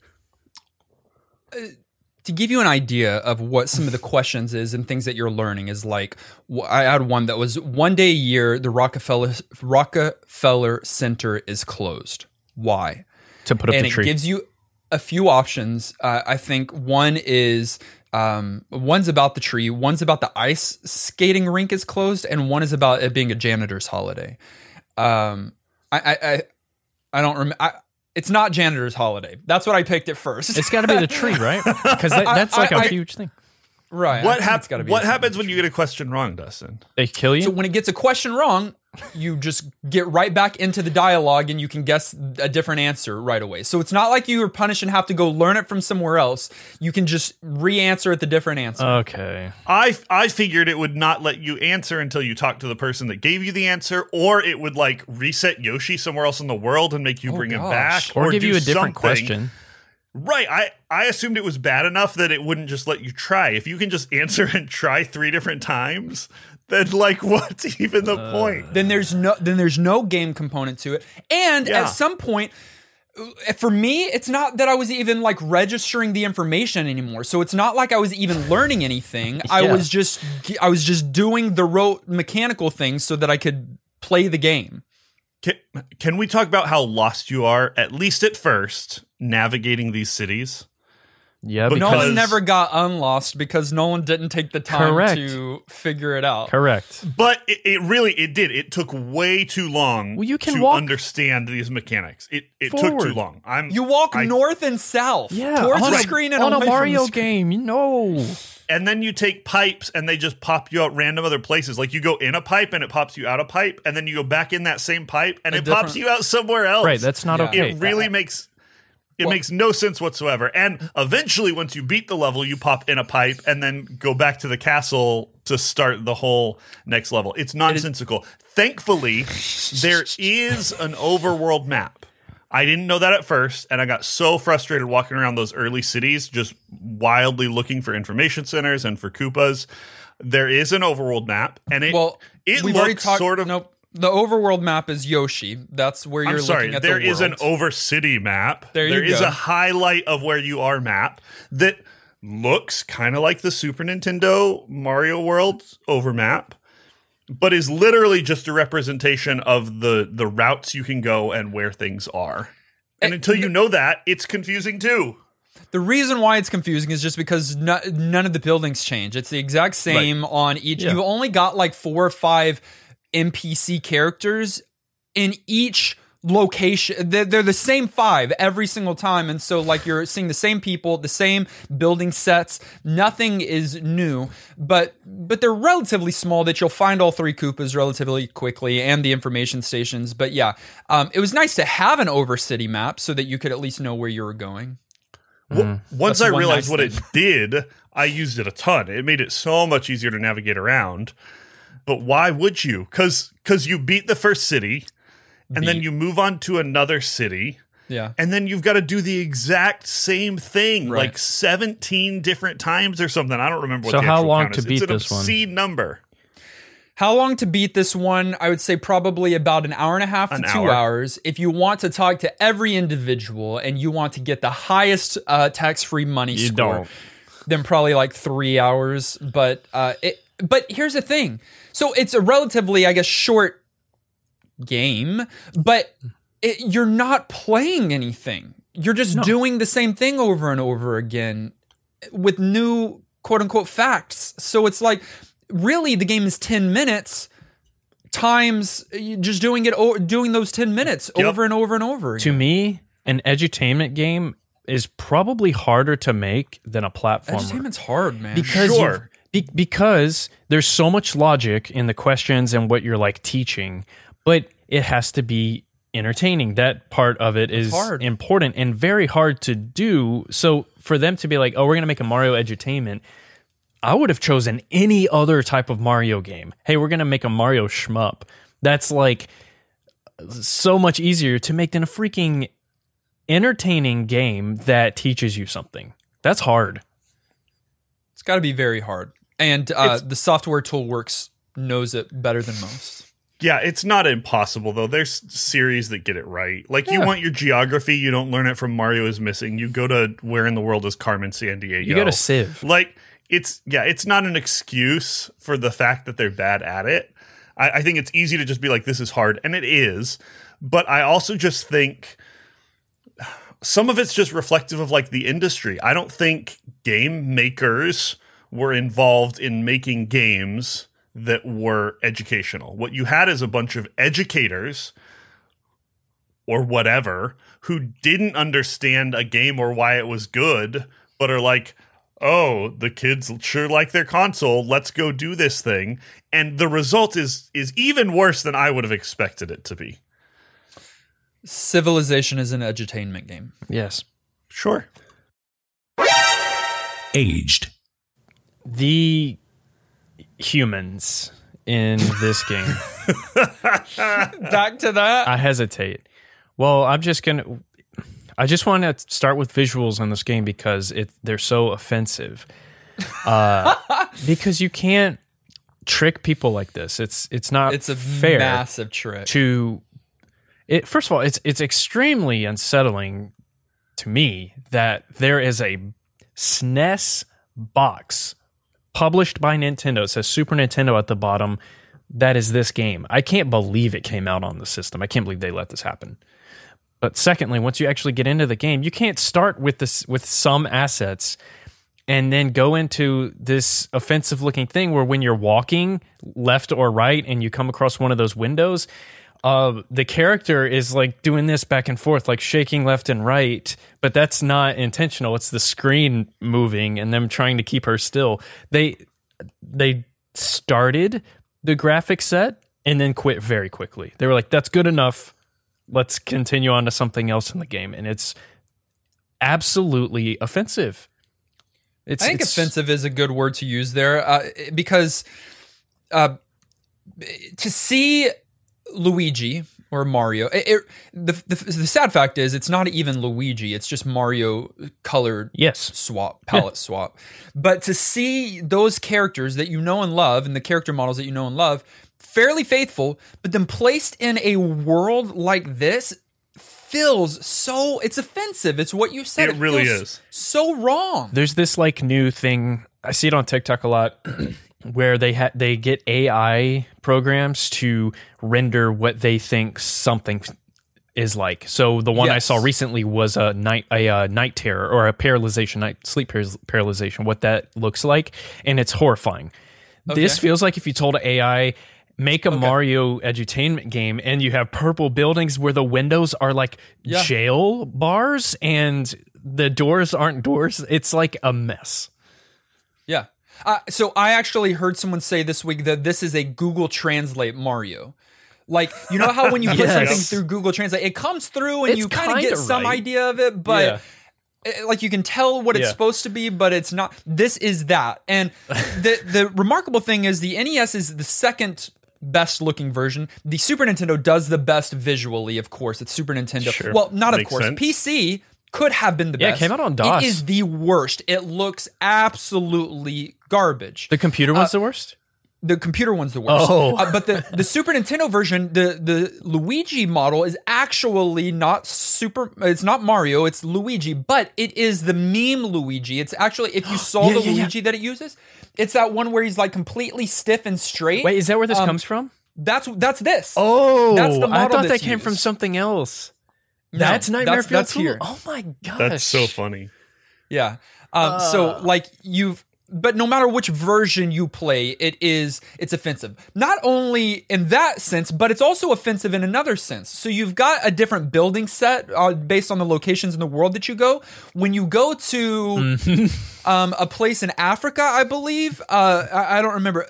S3: To give you an idea of what some of the questions is and things that you're learning is like, I had one that was one day a year, the Rockefeller Center is closed. Why?
S2: To put up
S3: and
S2: the tree.
S3: And it gives you a few options. I think one is, one's about the tree, one's about the ice skating rink is closed, and one is about it being a janitor's holiday. I don't remember. It's not janitor's holiday. That's what I picked at first.
S2: It's got to be the tree, right? Because that's like a huge thing.
S3: Right.
S1: What happens when you get a question wrong, Dustin?
S2: They kill you?
S3: So when it gets a question wrong, you just get right back into the dialogue and you can guess a different answer right away. So it's not like you are punished and have to go learn it from somewhere else. You can just re-answer it the different answer.
S2: Okay.
S1: I figured it would not let you answer until you talk to the person that gave you the answer, or it would, like, reset Yoshi somewhere else in the world and make you bring him back.
S2: Or give
S1: do
S2: you a different
S1: something.
S2: question.
S1: Right. I assumed it was bad enough that it wouldn't just let you try. If you can just answer and try 3 different times, then, like, what's even the point?
S3: Then there's no game component to it. And at some point, for me, it's not that I was even, like, registering the information anymore. So it's not like I was even learning anything. I was just doing the rote mechanical things so that I could play the game.
S1: Can we talk about how lost you are, at least at first, navigating these cities?
S2: Yeah,
S3: because Nolan never got unlost because Nolan didn't take the time to figure it out.
S2: Correct.
S1: But it did. It took way too long to understand these mechanics. It took too long.
S3: You walk north and south towards the screen and
S2: on
S3: away
S2: a Mario
S3: from the
S2: game, you know.
S1: And then you take pipes and they just pop you out random other places. Like, you go in a pipe and it pops you out a pipe, and then you go back in that same pipe and it pops you out somewhere else.
S2: Right, that's not okay.
S1: It really makes no sense whatsoever. And eventually, once you beat the level, you pop in a pipe and then go back to the castle to start the whole next level. It's nonsensical. Thankfully, there is an overworld map. I didn't know that at first, and I got so frustrated walking around those early cities, just wildly looking for information centers and for Koopas. There is an overworld map, and it looks sort of...
S3: Nope. The overworld map is Yoshi. That's where you're looking at the world.
S1: There is an overcity map.
S3: There
S1: is a highlight of where you are map that looks kind of like the Super Nintendo Mario World overmap, but is literally just a representation of the routes you can go and where things are. And until you know that, it's confusing too.
S3: The reason why it's confusing is just because none of the buildings change. It's the exact same on each. Yeah. You've only got like 4 or 5 NPC characters in each location. They're the same 5 every single time, and so, like, you're seeing the same people, the same building sets. Nothing is new, but they're relatively small that you'll find all 3 Koopas relatively quickly, and the information stations. But yeah, it was nice to have an overcity map so that you could at least know where you were going.
S1: Once I realized what it did, I used it a ton. It made it so much easier to navigate around. But why would you? Because you beat the first city, and then you move on to another city.
S3: Yeah.
S1: And then you've got to do the exact same thing, like 17 different times or something. I don't remember what the actual count is. It's an obscene number.
S3: How long to beat this one? I would say probably about an hour and a half to 2 hours. If you want to talk to every individual and you want to get the highest tax-free money score, then probably like 3 hours. But here's the thing. So it's a relatively, I guess, short game, but you're not playing anything. You're just doing the same thing over and over again with new quote-unquote facts. So it's like, really, the game is 10 minutes times just doing those 10 minutes over and over and over again.
S2: To me, an edutainment game is probably harder to make than a platformer.
S3: Edutainment's hard, man.
S2: Because there's so much logic in the questions and what you're, like, teaching, but it has to be entertaining. That part of it is important and very hard to do. So for them to be like, oh, we're going to make a Mario edutainment, I would have chosen any other type of Mario game. Hey, we're going to make a Mario shmup. That's like so much easier to make than a freaking entertaining game that teaches you something. That's hard.
S3: It's got to be very hard. And the Software Toolworks knows it better than most.
S1: Yeah, it's not impossible, though. There's series that get it right. Like, you want your geography, you don't learn it from Mario is Missing. You go to Where in the World is Carmen Sandiego.
S2: You go to Civ.
S1: Like, it's not an excuse for the fact that they're bad at it. I think it's easy to just be like, this is hard, and it is. But I also just think some of it's just reflective of, like, the industry. I don't think game makers were involved in making games that were educational. What you had is a bunch of educators or whatever who didn't understand a game or why it was good, but are like, oh, the kids sure like their console, let's go do this thing. And the result is even worse than I would have expected it to be.
S3: Civilization is an edutainment game.
S2: Yes.
S1: Sure.
S4: Aged.
S2: The humans in this game.
S3: Back to that.
S2: I hesitate. Well, I just want to start with visuals on this game because they're so offensive. Because you can't trick people like this. It's not
S3: It's a
S2: fair
S3: massive trick.
S2: First of all, it's extremely unsettling to me that there is a SNES box published by Nintendo. It says Super Nintendo at the bottom. That is this game. I can't believe it came out on the system. I can't believe they let this happen. But secondly, once you actually get into the game, you can't start with some assets and then go into this offensive looking thing where when you're walking left or right and you come across one of those windows, the character is like doing this back and forth, like shaking left and right, but that's not intentional. It's the screen moving and them trying to keep her still. They started the graphic set and then quit very quickly. They were like, that's good enough. Let's continue on to something else in the game. And it's absolutely offensive. I think
S3: offensive is a good word to use there because to see Luigi or Mario, the sad fact is it's not even Luigi. It's just Mario colored palette swap. But to see those characters that you know and love and the character models that you know and love fairly faithful, but then placed in a world like this it's offensive. It's what you said.
S1: It really is
S3: so wrong.
S2: There's this like new thing. I see it on TikTok a lot where they get AI programs to render what they think something is like. So the one I saw recently was a night terror or a sleep paralyzation, what that looks like, and it's horrifying. Okay. This feels like if you told AI, make a Mario edutainment game and you have purple buildings where the windows are like jail bars and the doors aren't doors. It's like a mess.
S3: Yeah. So I actually heard someone say this week that this is a Google Translate Mario. Like, you know how when you put something through Google Translate, it comes through and you kind of get some idea of it, but like you can tell what it's supposed to be, but it's not. This is that. And the remarkable thing is the NES is the second best looking version. The Super Nintendo does the best visually, of course. It's Super Nintendo.
S1: Sure.
S3: Well, not
S1: Makes
S3: of course.
S1: sense.
S3: PC could have been the best.
S2: Yeah, it came out on DOS.
S3: It is the worst. It looks absolutely garbage.
S2: The computer one's the worst?
S3: The computer one's the worst. But the Super Nintendo version, the Luigi model is actually not it's not Mario, it's Luigi, but it is the meme Luigi. It's actually, if you saw the Luigi that it uses, it's that one where he's like completely stiff and straight.
S2: Wait, is that where this comes from?
S3: That's this.
S2: Oh,
S3: that's the model
S2: I thought that
S3: that's
S2: came from
S3: used.
S2: something else.
S3: No,
S2: that's Nightmare Fuel
S3: that's here.
S2: Oh my gosh.
S1: That's so funny.
S3: Yeah. So like but no matter which version you play, it's offensive. Not only in that sense, but it's also offensive in another sense. So you've got a different building set based on the locations in the world that you go. When you go to a place in Africa, I believe, I don't remember.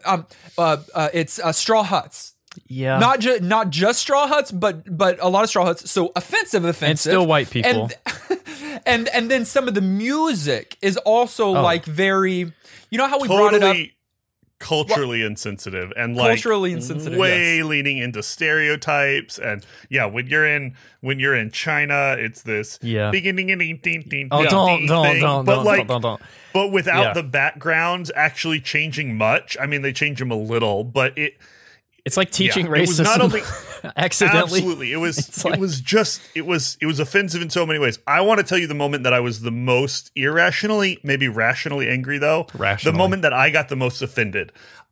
S3: It's straw huts.
S2: Yeah,
S3: not just straw huts, but a lot of straw huts. So offensive,
S2: and still white people.
S3: and then some of the music is also like very, you know how we brought it up.
S1: Culturally insensitive and
S3: culturally insensitive,
S1: way leaning into stereotypes. And when you're in China, it's this beginning don't. But without the backgrounds actually changing much. I mean, they change them a little, but
S2: it's like teaching racism.
S1: It was not only
S2: accidentally.
S1: Absolutely, it was offensive in so many ways. I want to tell you the moment that I was the most irrationally, maybe rationally angry, though. The moment that I got the most offended.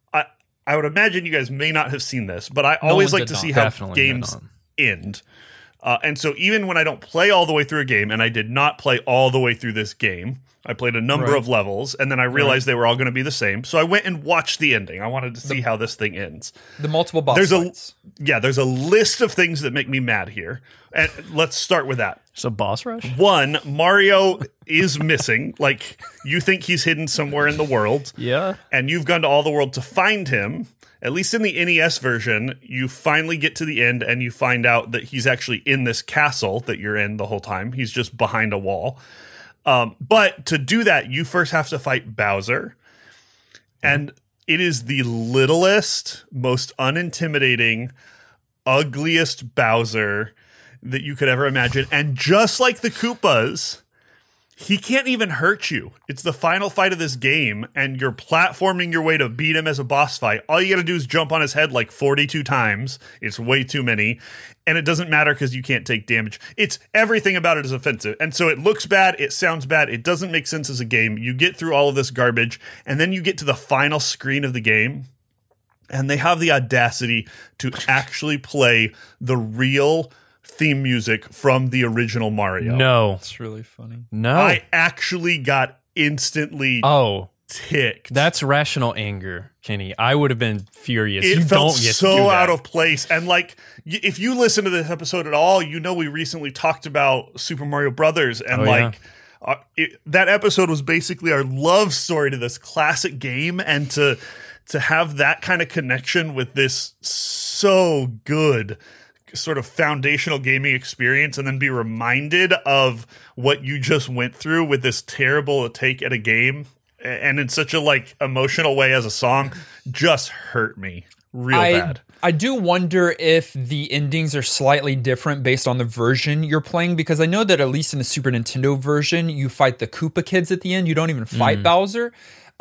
S1: I would imagine you guys may not have seen this, but I always like to see how games end. And so even when I don't play all the way through a game, and I did not play all the way through this game, I played a number of levels, and then I realized they were all going to be the same. So I went and watched the ending. I wanted to see how this thing ends.
S3: The multiple boss fights.
S1: There's a list of things that make me mad here. And let's start with that.
S2: So boss rush?
S1: One, Mario is missing. Like, you think he's hidden somewhere in the world.
S2: Yeah.
S1: And you've gone to all the world to find him. At least in the NES version, you finally get to the end and you find out that he's actually in this castle that you're in the whole time. He's just behind a wall. But to do that, you first have to fight Bowser. And it is the littlest, most unintimidating, ugliest Bowser that you could ever imagine. And just like the Koopas, he can't even hurt you. It's the final fight of this game, and you're platforming your way to beat him as a boss fight. All you gotta do is jump on his head like 42 times. It's way too many. And it doesn't matter because you can't take damage. It's everything about it is offensive. And so it looks bad, it sounds bad, it doesn't make sense as a game. You get through all of this garbage, and then you get to the final screen of the game, and they have the audacity to actually play the real theme music from the original Mario.
S2: No.
S3: It's really funny.
S2: No.
S1: I actually got instantly ticked.
S2: That's rational anger, Kenny. I would have been furious.
S1: It
S2: you
S1: felt
S2: don't get
S1: so
S2: to do that.
S1: out of place. And like, if you listen to this episode at all, you know we recently talked about Super Mario Brothers, and that episode was basically our love story to this classic game, and to have that kind of connection with this so good sort of foundational gaming experience, and then be reminded of what you just went through with this terrible take at a game, and in such a like emotional way as a song, just hurt me real bad.
S3: I do wonder if the endings are slightly different based on the version you're playing, because I know that at least in the Super Nintendo version, you fight the Koopa kids at the end. You don't even fight Bowser.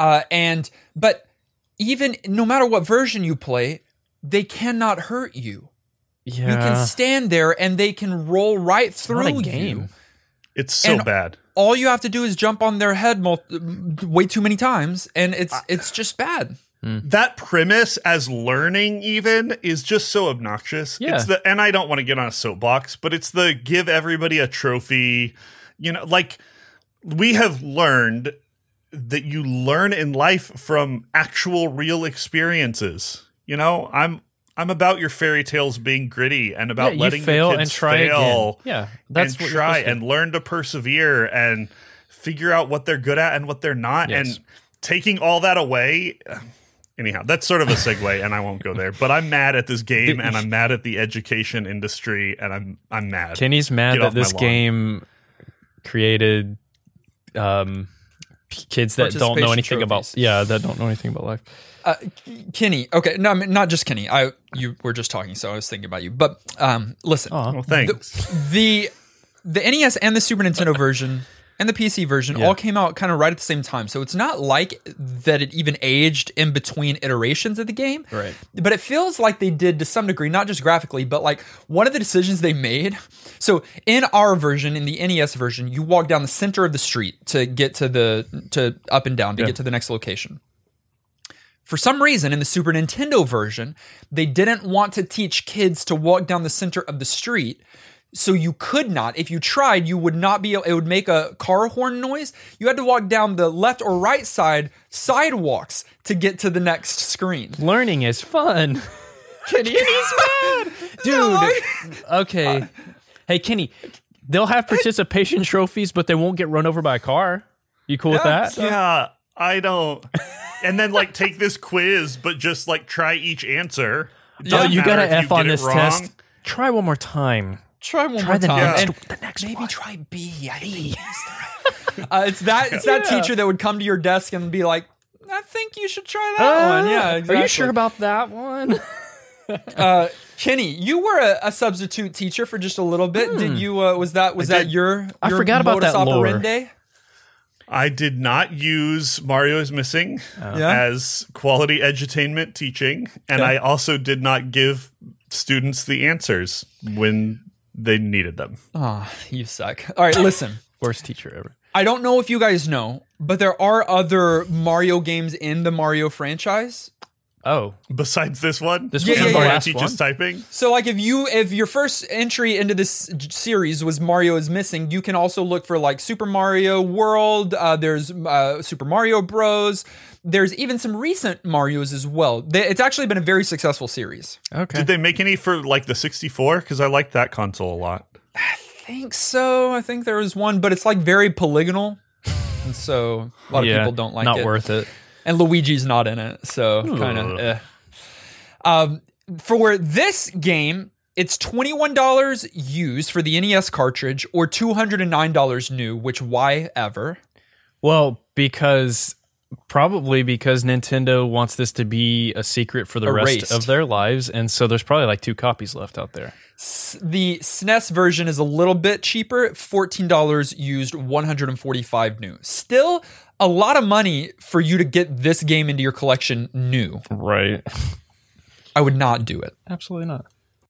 S3: But even no matter what version you play, they cannot hurt you.
S2: Yeah.
S3: You can stand there and they can roll right through
S2: not a game.
S3: you.
S1: It's so bad.
S3: All you have to do is jump on their head way too many times, and it's just bad.
S1: That premise as learning even is just so obnoxious.
S2: Yeah.
S1: And I don't want to get on a soapbox, but it's the give everybody a trophy. You know, like, we have learned that you learn in life from actual real experiences. You know, I'm about your fairy tales being gritty, and about letting
S2: fail
S1: your kids
S2: and try
S1: fail.
S2: again. Yeah, that's
S1: and
S2: what
S1: try
S2: you're
S1: and learn to persevere and figure out what they're good at and what they're not.
S2: Yes.
S1: And taking all that away. Anyhow, that's sort of a segue, and I won't go there. But I'm mad at this game, and I'm mad at the education industry, and I'm mad.
S2: Kenny's mad that this game created kids that don't know anything
S3: trophies.
S2: that don't know anything about life.
S3: Kenny, okay, no, I mean, not just Kenny. You were just talking, so I was thinking about you. But listen,
S1: Well, thanks.
S3: The NES and the Super Nintendo version and the PC version all came out kind of right at the same time. So it's not like that it even aged in between iterations of the game.
S2: Right.
S3: But it feels like they did to some degree, not just graphically, but like one of the decisions they made. So in our version, in the NES version, you walk down the center of the street to get to up and down to get to the next location. For some reason, in the Super Nintendo version, they didn't want to teach kids to walk down the center of the street. So you could not, if you tried, you would not be able, it would make a car horn noise. You had to walk down the left or right side sidewalks to get to the next screen.
S2: Learning is fun.
S3: Kenny's mad.
S2: Dude. Okay. Hey, Kenny, they'll have participation trophies, but they won't get run over by a car. You cool with that?
S1: Yeah, I don't. And then like take this quiz, but just like try each answer.
S2: Oh, you got an F on this
S1: wrong.
S2: test. Try one more time.
S3: Try one more
S2: the
S3: time.
S2: next,
S3: And
S2: the next
S3: maybe
S2: one.
S3: try B. I think it's that teacher that would come to your desk and be like, I think you should try that one. Yeah, exactly.
S2: Are you sure about that one?
S3: Kenny, you were a substitute teacher for just a little bit. Did you? Was that your?
S2: I forgot about
S3: modus
S2: that lore.
S3: operandi?
S1: I did not use Mario is Missing as quality edutainment teaching, and I also did not give students the answers when they needed them.
S3: Oh, you suck. All right, listen.
S2: Worst teacher ever.
S3: I don't know if you guys know, but there are other Mario games in the Mario franchise.
S2: Oh,
S1: Besides this one,
S2: This
S3: was the
S1: Mario
S2: last
S1: teaches
S2: one?
S1: typing.
S3: So, like, if your first entry into this series was Mario is Missing, you can also look for like Super Mario World. There's Super Mario Bros. There's even some recent Marios as well. It's actually been a very successful series.
S2: okay.
S1: Did they make any for like the 64? Because I liked that console a lot.
S3: I think so. I think there was one, but it's like very polygonal, and so a lot of people don't like it.
S2: Not worth it.
S3: And Luigi's not in it, so kind of. For this game, it's $21 used for the NES cartridge, or $209 new. Which why ever?
S2: Well, probably because Nintendo wants this to be a secret for the
S3: Erased.
S2: rest of their lives, and so there's probably like 2 copies left out there.
S3: The SNES version is a little bit cheaper, $14 used, $145 new. Still a lot of money for you to get this game into your collection new.
S2: Right.
S3: I would not do it.
S2: Absolutely not.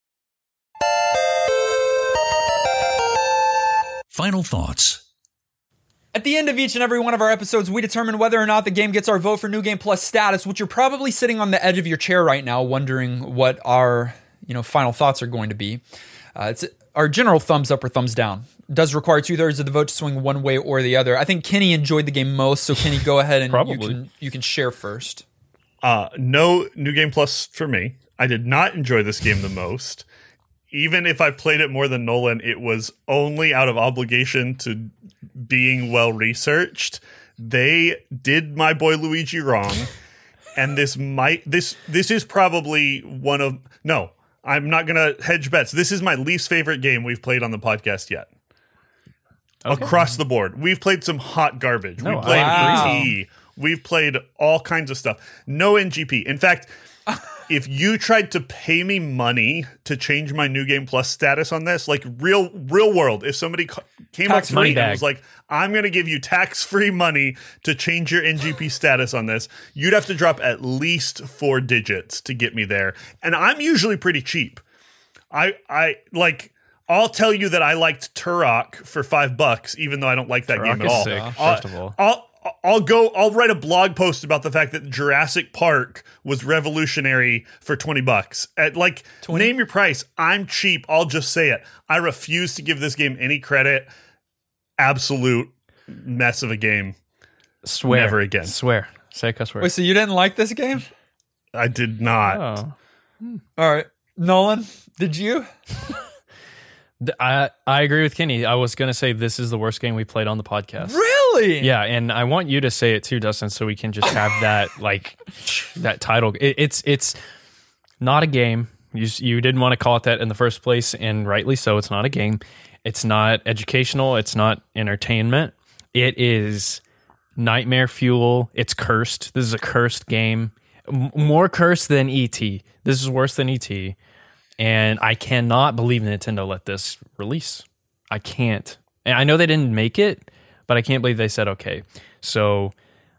S4: Final thoughts.
S3: At the end of each and every one of our episodes, we determine whether or not the game gets our vote for New Game Plus status, which you're probably sitting on the edge of your chair right now wondering what our final thoughts are going to be. It's our general thumbs up or thumbs down. It does require 2/3 of the vote to swing one way or the other. I think Kenny enjoyed the game most, so Kenny, go ahead and
S2: Probably.
S3: you can share first.
S1: No New Game Plus for me. I did not enjoy this game the most. Even if I played it more than Nolan, it was only out of obligation to being well researched. They did my boy Luigi wrong, and this is probably one of I'm not gonna hedge bets. This is my least favorite game we've played on the podcast yet. Okay. Across the board, we've played some hot garbage.
S2: No,
S1: We've played
S3: wow.
S1: ET. We've played all kinds of stuff. No NGP. In fact, if you tried to pay me money to change my New Game Plus status on this, like real world, if somebody came up to me and was like, I'm going to give you tax-free money to change your NGP status on this, you'd have to drop at least 4 digits to get me there. And I'm usually pretty cheap. I'll tell you that I liked Turok for $5, even though I don't like that
S2: Turok
S1: game at
S2: is
S1: all.
S2: sick, first of all.
S1: I'll write a blog post about the fact that Jurassic Park was revolutionary for $20. Name your price. I'm cheap. I'll just say it. I refuse to give this game any credit. Absolute mess of a game.
S2: Swear.
S1: Never again.
S2: Swear. Say a cuss word.
S3: Wait, so you didn't like this game?
S1: I did not.
S2: Oh.
S3: All right. Nolan, did you?
S2: I agree with Kenny. I was going to say this is the worst game we played on the podcast.
S3: Really?
S2: Yeah, and I want you to say it too, Dustin, so we can just have that that title. It's not a game. You didn't want to call it that in the first place, and rightly so. It's not a game. It's not educational. It's not entertainment. It is nightmare fuel. It's cursed. This is a cursed game. More cursed than E.T. This is worse than E.T. And I cannot believe Nintendo let this release. I can't. And I know they didn't make it, but I can't believe they said okay. So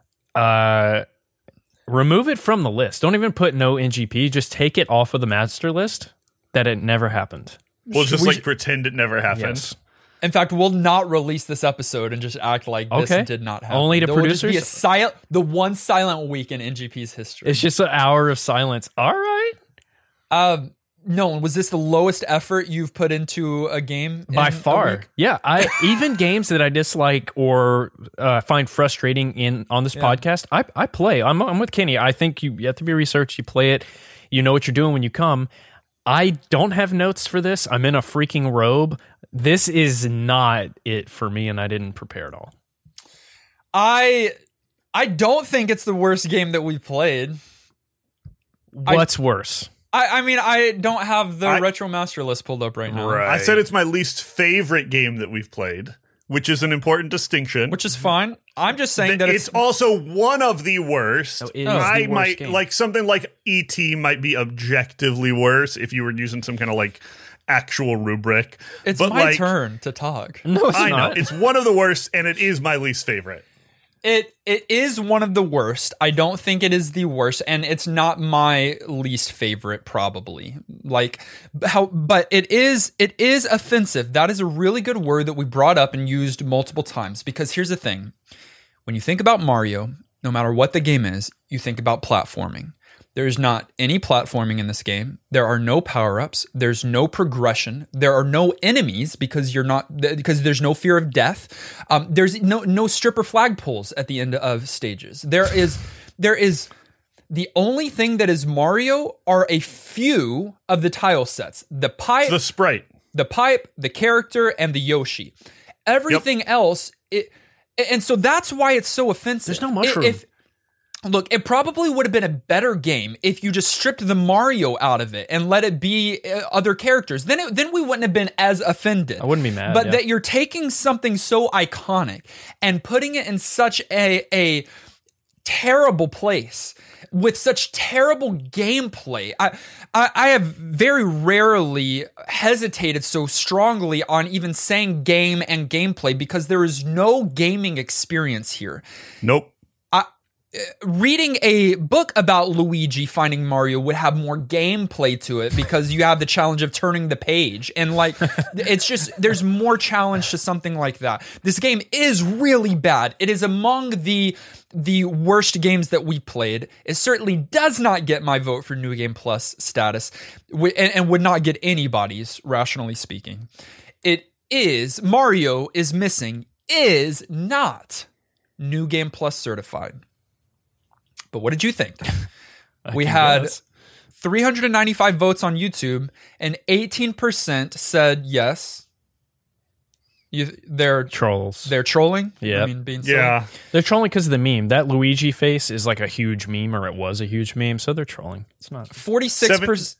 S2: remove it from the list. Don't even put no NGP. Just take it off of the master list that it never happened.
S1: We'll just pretend it never happened.
S2: Yes.
S3: In fact, we'll not release this episode and just act like this did not happen.
S2: Only to
S3: there will
S2: producers?
S3: just be the one silent week in NGP's history.
S2: It's just an hour of silence. All right.
S3: No, was this the lowest effort you've put into a game?
S2: By
S3: in a
S2: far.
S3: week?
S2: Yeah. Even games that I dislike or find frustrating on this podcast, I play. I'm with Kenny. I think you have to be researched. You play it. You know what you're doing when you come. I don't have notes for this. I'm in a freaking robe. This is not it for me, and I didn't prepare at all.
S3: I don't think it's the worst game that we played.
S2: What's worse?
S3: I mean, I don't have the Retro Master list pulled up right now.
S1: Right. I said it's my least favorite game that we've played, which is an important distinction.
S3: Which is fine. I'm just saying that
S1: it's also one of the worst. I might
S2: game.
S1: like something like E.T. might be objectively worse if you were using some kind of like actual rubric.
S3: It's
S1: but
S3: my turn to talk.
S2: No, it's
S1: I
S2: not.
S1: know it's one of the worst, and it is my least favorite.
S3: It is one of the worst. I don't think it is the worst, and it's not my least favorite, probably. But it is offensive. That is a really good word that we brought up and used multiple times. Because here's the thing: when you think about Mario, no matter what the game is, you think about platforming. There's not any platforming in this game. There are no power-ups. There's no progression. There are no enemies because there's no fear of death. There's no stripper flagpoles at the end of stages. There is the only thing that is Mario are a few of the tile sets. The pipe,
S1: the sprite,
S3: the character, and the Yoshi. Everything else, and so that's why it's so offensive.
S2: There's no mushroom.
S3: Look, it probably would have been a better game if you just stripped the Mario out of it and let it be other characters. Then we wouldn't have been as offended.
S2: I wouldn't be mad.
S3: But that you're taking something so iconic and putting it in such a terrible place with such terrible gameplay. I have very rarely hesitated so strongly on even saying game and gameplay because there is no gaming experience here.
S1: Nope.
S3: Reading a book about Luigi finding Mario would have more gameplay to it because you have the challenge of turning the page. And it's just, there's more challenge to something like that. This game is really bad. It is among the worst games that we played. It certainly does not get my vote for New Game Plus status and would not get anybody's, rationally speaking. Mario is missing, is not New Game Plus certified. But what did you think? We had 395 votes on YouTube, and 18% said yes. They're
S2: trolls.
S3: They're trolling?
S2: Yeah.
S3: I mean, being silly.
S1: Yeah.
S2: They're trolling because of the meme. That Luigi face is like a huge meme, or it was a huge meme, so they're trolling. It's not.
S3: 46%.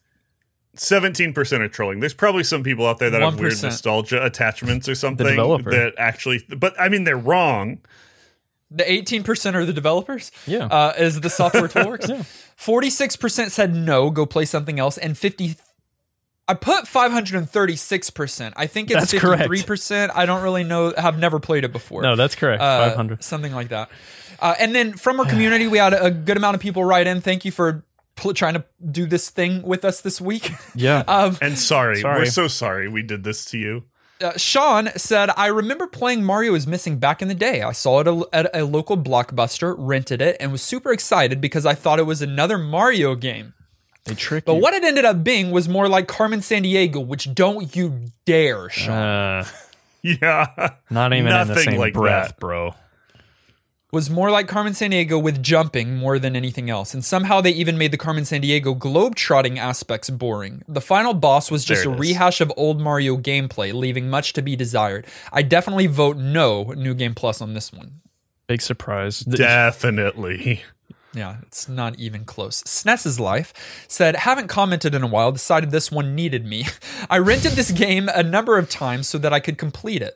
S1: 17% are trolling. There's probably some people out there that have weird nostalgia attachments or something.
S2: The developer.
S1: That actually, but I mean, they're wrong.
S3: The 18% are the developers?
S2: Yeah.
S3: Is the software tool works?
S2: Yeah.
S3: 46% said no, go play something else. And I put 536%. I think it's
S2: That's
S3: 53%.
S2: correct.
S3: I don't really know. Have never played it before.
S2: No, that's correct. 500.
S3: Something like that. And then from our community, we had a good amount of people write in. Thank you for trying to do this thing with us this week.
S2: Yeah.
S1: And sorry. We're so sorry we did this to you.
S3: Sean said, I remember playing Mario is Missing back in the day. I saw it at a local Blockbuster, rented it, and was super excited because I thought it was another Mario game.
S2: They trick
S3: But
S2: you.
S3: what it ended up being was more like Carmen Sandiego, which don't you dare, Sean.
S1: Yeah.
S2: Not even in the same
S1: like
S2: breath,
S1: that.
S2: bro.
S3: Was more like Carmen Sandiego with jumping more than anything else. And somehow they even made the Carmen Sandiego globe-trotting aspects boring. The final boss was just a rehash of old Mario gameplay, leaving much to be desired. I definitely vote no New Game Plus on this one.
S2: Big surprise.
S1: Definitely.
S3: Yeah, it's not even close. SNES's Life said, haven't commented in a while, decided this one needed me. I rented this game a number of times so that I could complete it.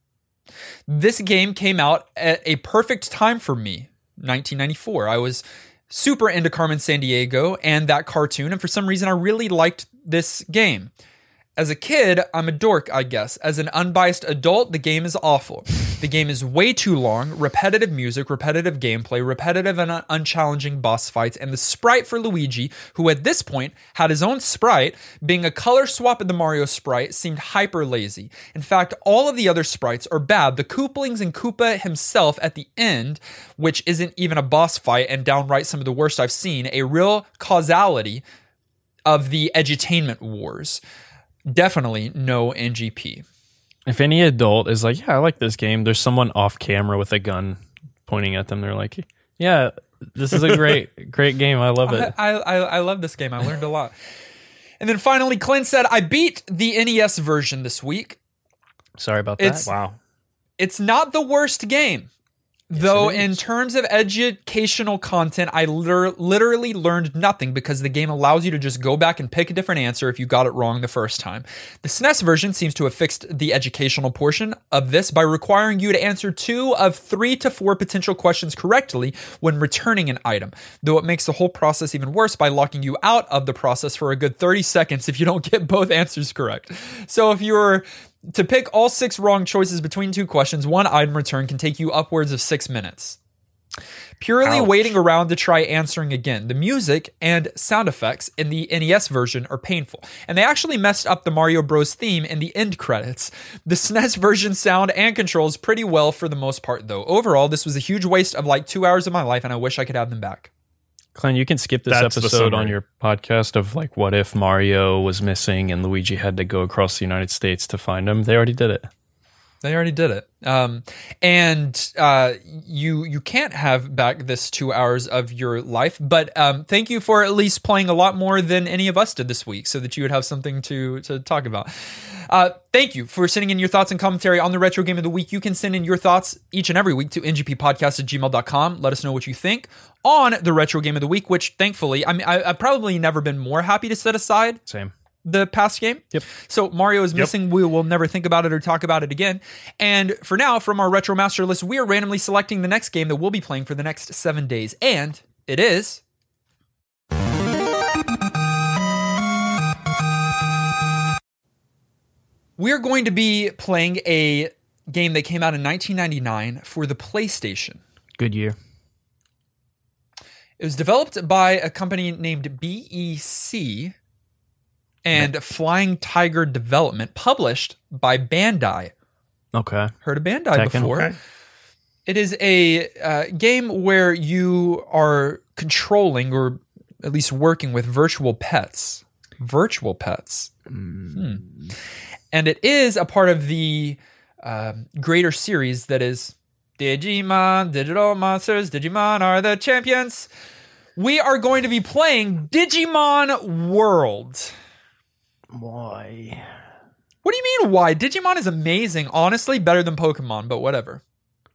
S3: This game came out at a perfect time for me, 1994. I was super into Carmen Sandiego and that cartoon, and for some reason I really liked this game. As a kid, I'm a dork, I guess. As an unbiased adult, the game is awful. The game is way too long, repetitive music, repetitive gameplay, repetitive and unchallenging boss fights, and the sprite for Luigi, who at this point had his own sprite, being a color swap of the Mario sprite, seemed hyper lazy. In fact, all of the other sprites are bad. The Koopalings and Koopa himself at the end, which isn't even a boss fight and downright some of the worst I've seen, a real causality of the edutainment wars. Definitely no NGP.
S2: If any adult is like, yeah, I like this game, there's someone off camera with a gun pointing at them. They're like, yeah, this is a great game. I love it.
S3: I love this game. I learned a lot. And then finally, Clint said, I beat the NES version this week.
S2: Sorry about that.
S1: Wow.
S3: It's not the worst game. Though in terms of educational content, I literally learned nothing because the game allows you to just go back and pick a different answer if you got it wrong the first time. The SNES version seems to have fixed the educational portion of this by requiring you to answer 2 of 3 to 4 potential questions correctly when returning an item, though it makes the whole process even worse by locking you out of the process for a good 30 seconds if you don't get both answers correct. So if you're to pick all 6 wrong choices between 2 questions, 1 item return can take you upwards of 6 minutes. Purely waiting around to try answering again. The music and sound effects in the NES version are painful, and they actually messed up the Mario Bros. Theme in the end credits. The SNES version sound and controls pretty well for the most part, though. Overall, this was a huge waste of like 2 hours of my life, and I wish I could have them back.
S2: Glenn, you can skip this episode on your podcast of like what if Mario was missing and Luigi had to go across the United States to find him. They already did it. You can't have back this 2 hours of your life, but thank you for at least playing a lot more than any of us did this week so that you would have something to talk about. Thank you for sending in your thoughts and commentary on the Retro Game of the Week. You can send in your thoughts each and every week to ngppodcast@gmail.com. Let us know what you think on the Retro Game of the Week, which thankfully, I've probably never been more happy to set aside. Same.
S3: The past game.
S2: Yep.
S3: So Mario is missing. We will never think about it or talk about it again. And for now, from our Retro Master list, we are randomly selecting the next game that we'll be playing for the next 7 days. And it is... We're going to be playing a game that came out in 1999 for the PlayStation.
S2: Good year.
S3: It was developed by a company named BEC and Flying Tiger Development, published by Bandai.
S2: Okay.
S3: Heard of Bandai before?
S1: Okay.
S3: It is a game where you are controlling or at least working with virtual pets. Virtual pets. And it is a part of the greater series that is Digimon, Digital Monsters, Digimon are the champions. We are going to be playing Digimon World.
S2: Why?
S3: What do you mean, why? Digimon is amazing. Honestly, better than Pokemon, but whatever.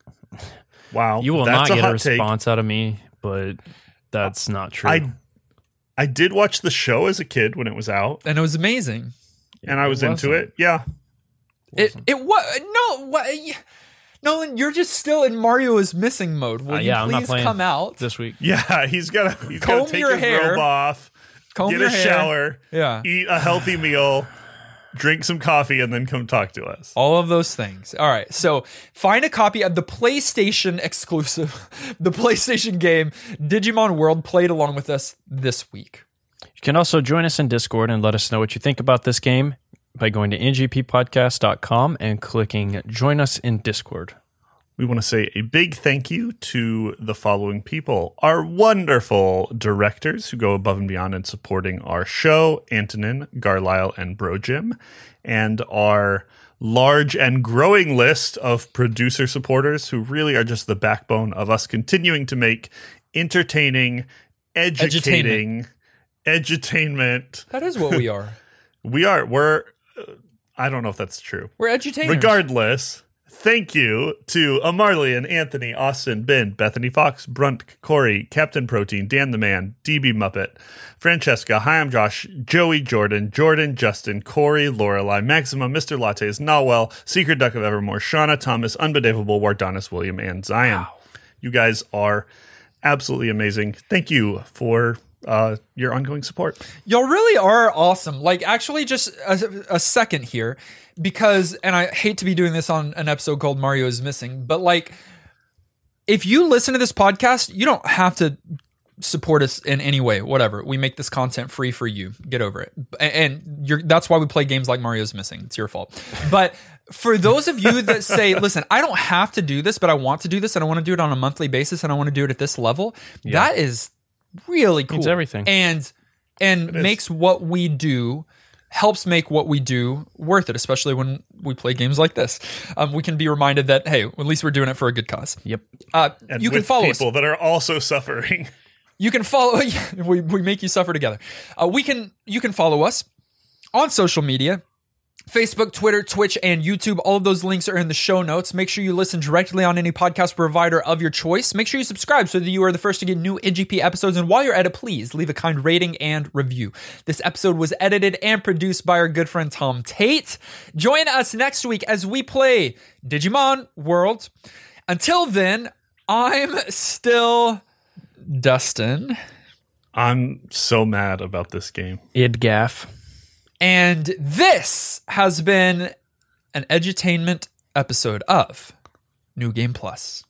S1: Wow.
S2: You will not get a response out of me, but that's not true.
S1: I did watch the show as a kid when it was out.
S3: And it was amazing.
S1: And I was into it. Yeah.
S3: It was... No, what... Nolan, you're just still in Mario is missing mode. Will you please come out
S2: this week?
S1: Yeah, he's got to take
S3: your
S1: his
S3: hair.
S1: robe off, get a shower, eat a healthy meal, drink some coffee, and then come talk to us.
S3: All of those things. All right, so find a copy of the PlayStation exclusive, the PlayStation game, Digimon World, played along with us this week.
S2: You can also join us in Discord and let us know what you think about this game by going to ngppodcast.com and clicking Join Us in Discord.
S1: We want to say a big thank you to the following people. Our wonderful directors who go above and beyond in supporting our show, Antonin, Garlisle, and Bro Jim, and our large and growing list of producer supporters who really are just the backbone of us continuing to make entertaining, educating, edutainment.
S3: That is what we are.
S1: We're I don't know if that's true.
S3: We're edutainers.
S1: Regardless, thank you to Amarlian, Anthony, Austin, Ben, Bethany Fox, Brunt, Corey, Captain Protein, Dan the Man, DB Muppet, Francesca, Hi, I'm Josh, Joey, Jordan, Justin, Corey, Lorelei, Maxima, Mr. Lattes, Nawel, Secret Duck of Evermore, Shauna, Thomas, Unbedavable, Wardonis, William, and Zion. Wow. You guys are absolutely amazing. Thank you for your ongoing support.
S3: Y'all really are awesome. Like, actually, just a second here, because, and I hate to be doing this on an episode called Mario is Missing, but like, if you listen to this podcast, you don't have to support us in any way, whatever. We make this content free for you. Get over it. And that's why we play games like Mario is Missing. It's your fault. But for those of you that say, listen, I don't have to do this, but I want to do this, and I want to do it on a monthly basis, and I want to do it at this level, that is really cool.
S2: It's everything.
S3: And makes what we do, helps make what we do worth it, especially when we play games like this. We can be reminded that, hey, at least we're doing it for a good cause.
S2: Yep.
S1: And you can follow people that are also suffering.
S3: You can follow. We make you suffer together. You can follow us on social media Facebook, Twitter, Twitch, and YouTube. All of those links are in the show notes. Make sure you listen directly on any podcast provider of your choice. Make sure you subscribe so that you are the first to get new NGP episodes. And while you're at it, please leave a kind rating and review. This episode was edited and produced by our good friend Tom Tate. Join us next week as we play Digimon World. Until then, I'm still Dustin.
S1: I'm so mad about this game.
S2: Idgaff.
S3: And this has been an edutainment episode of New Game Plus.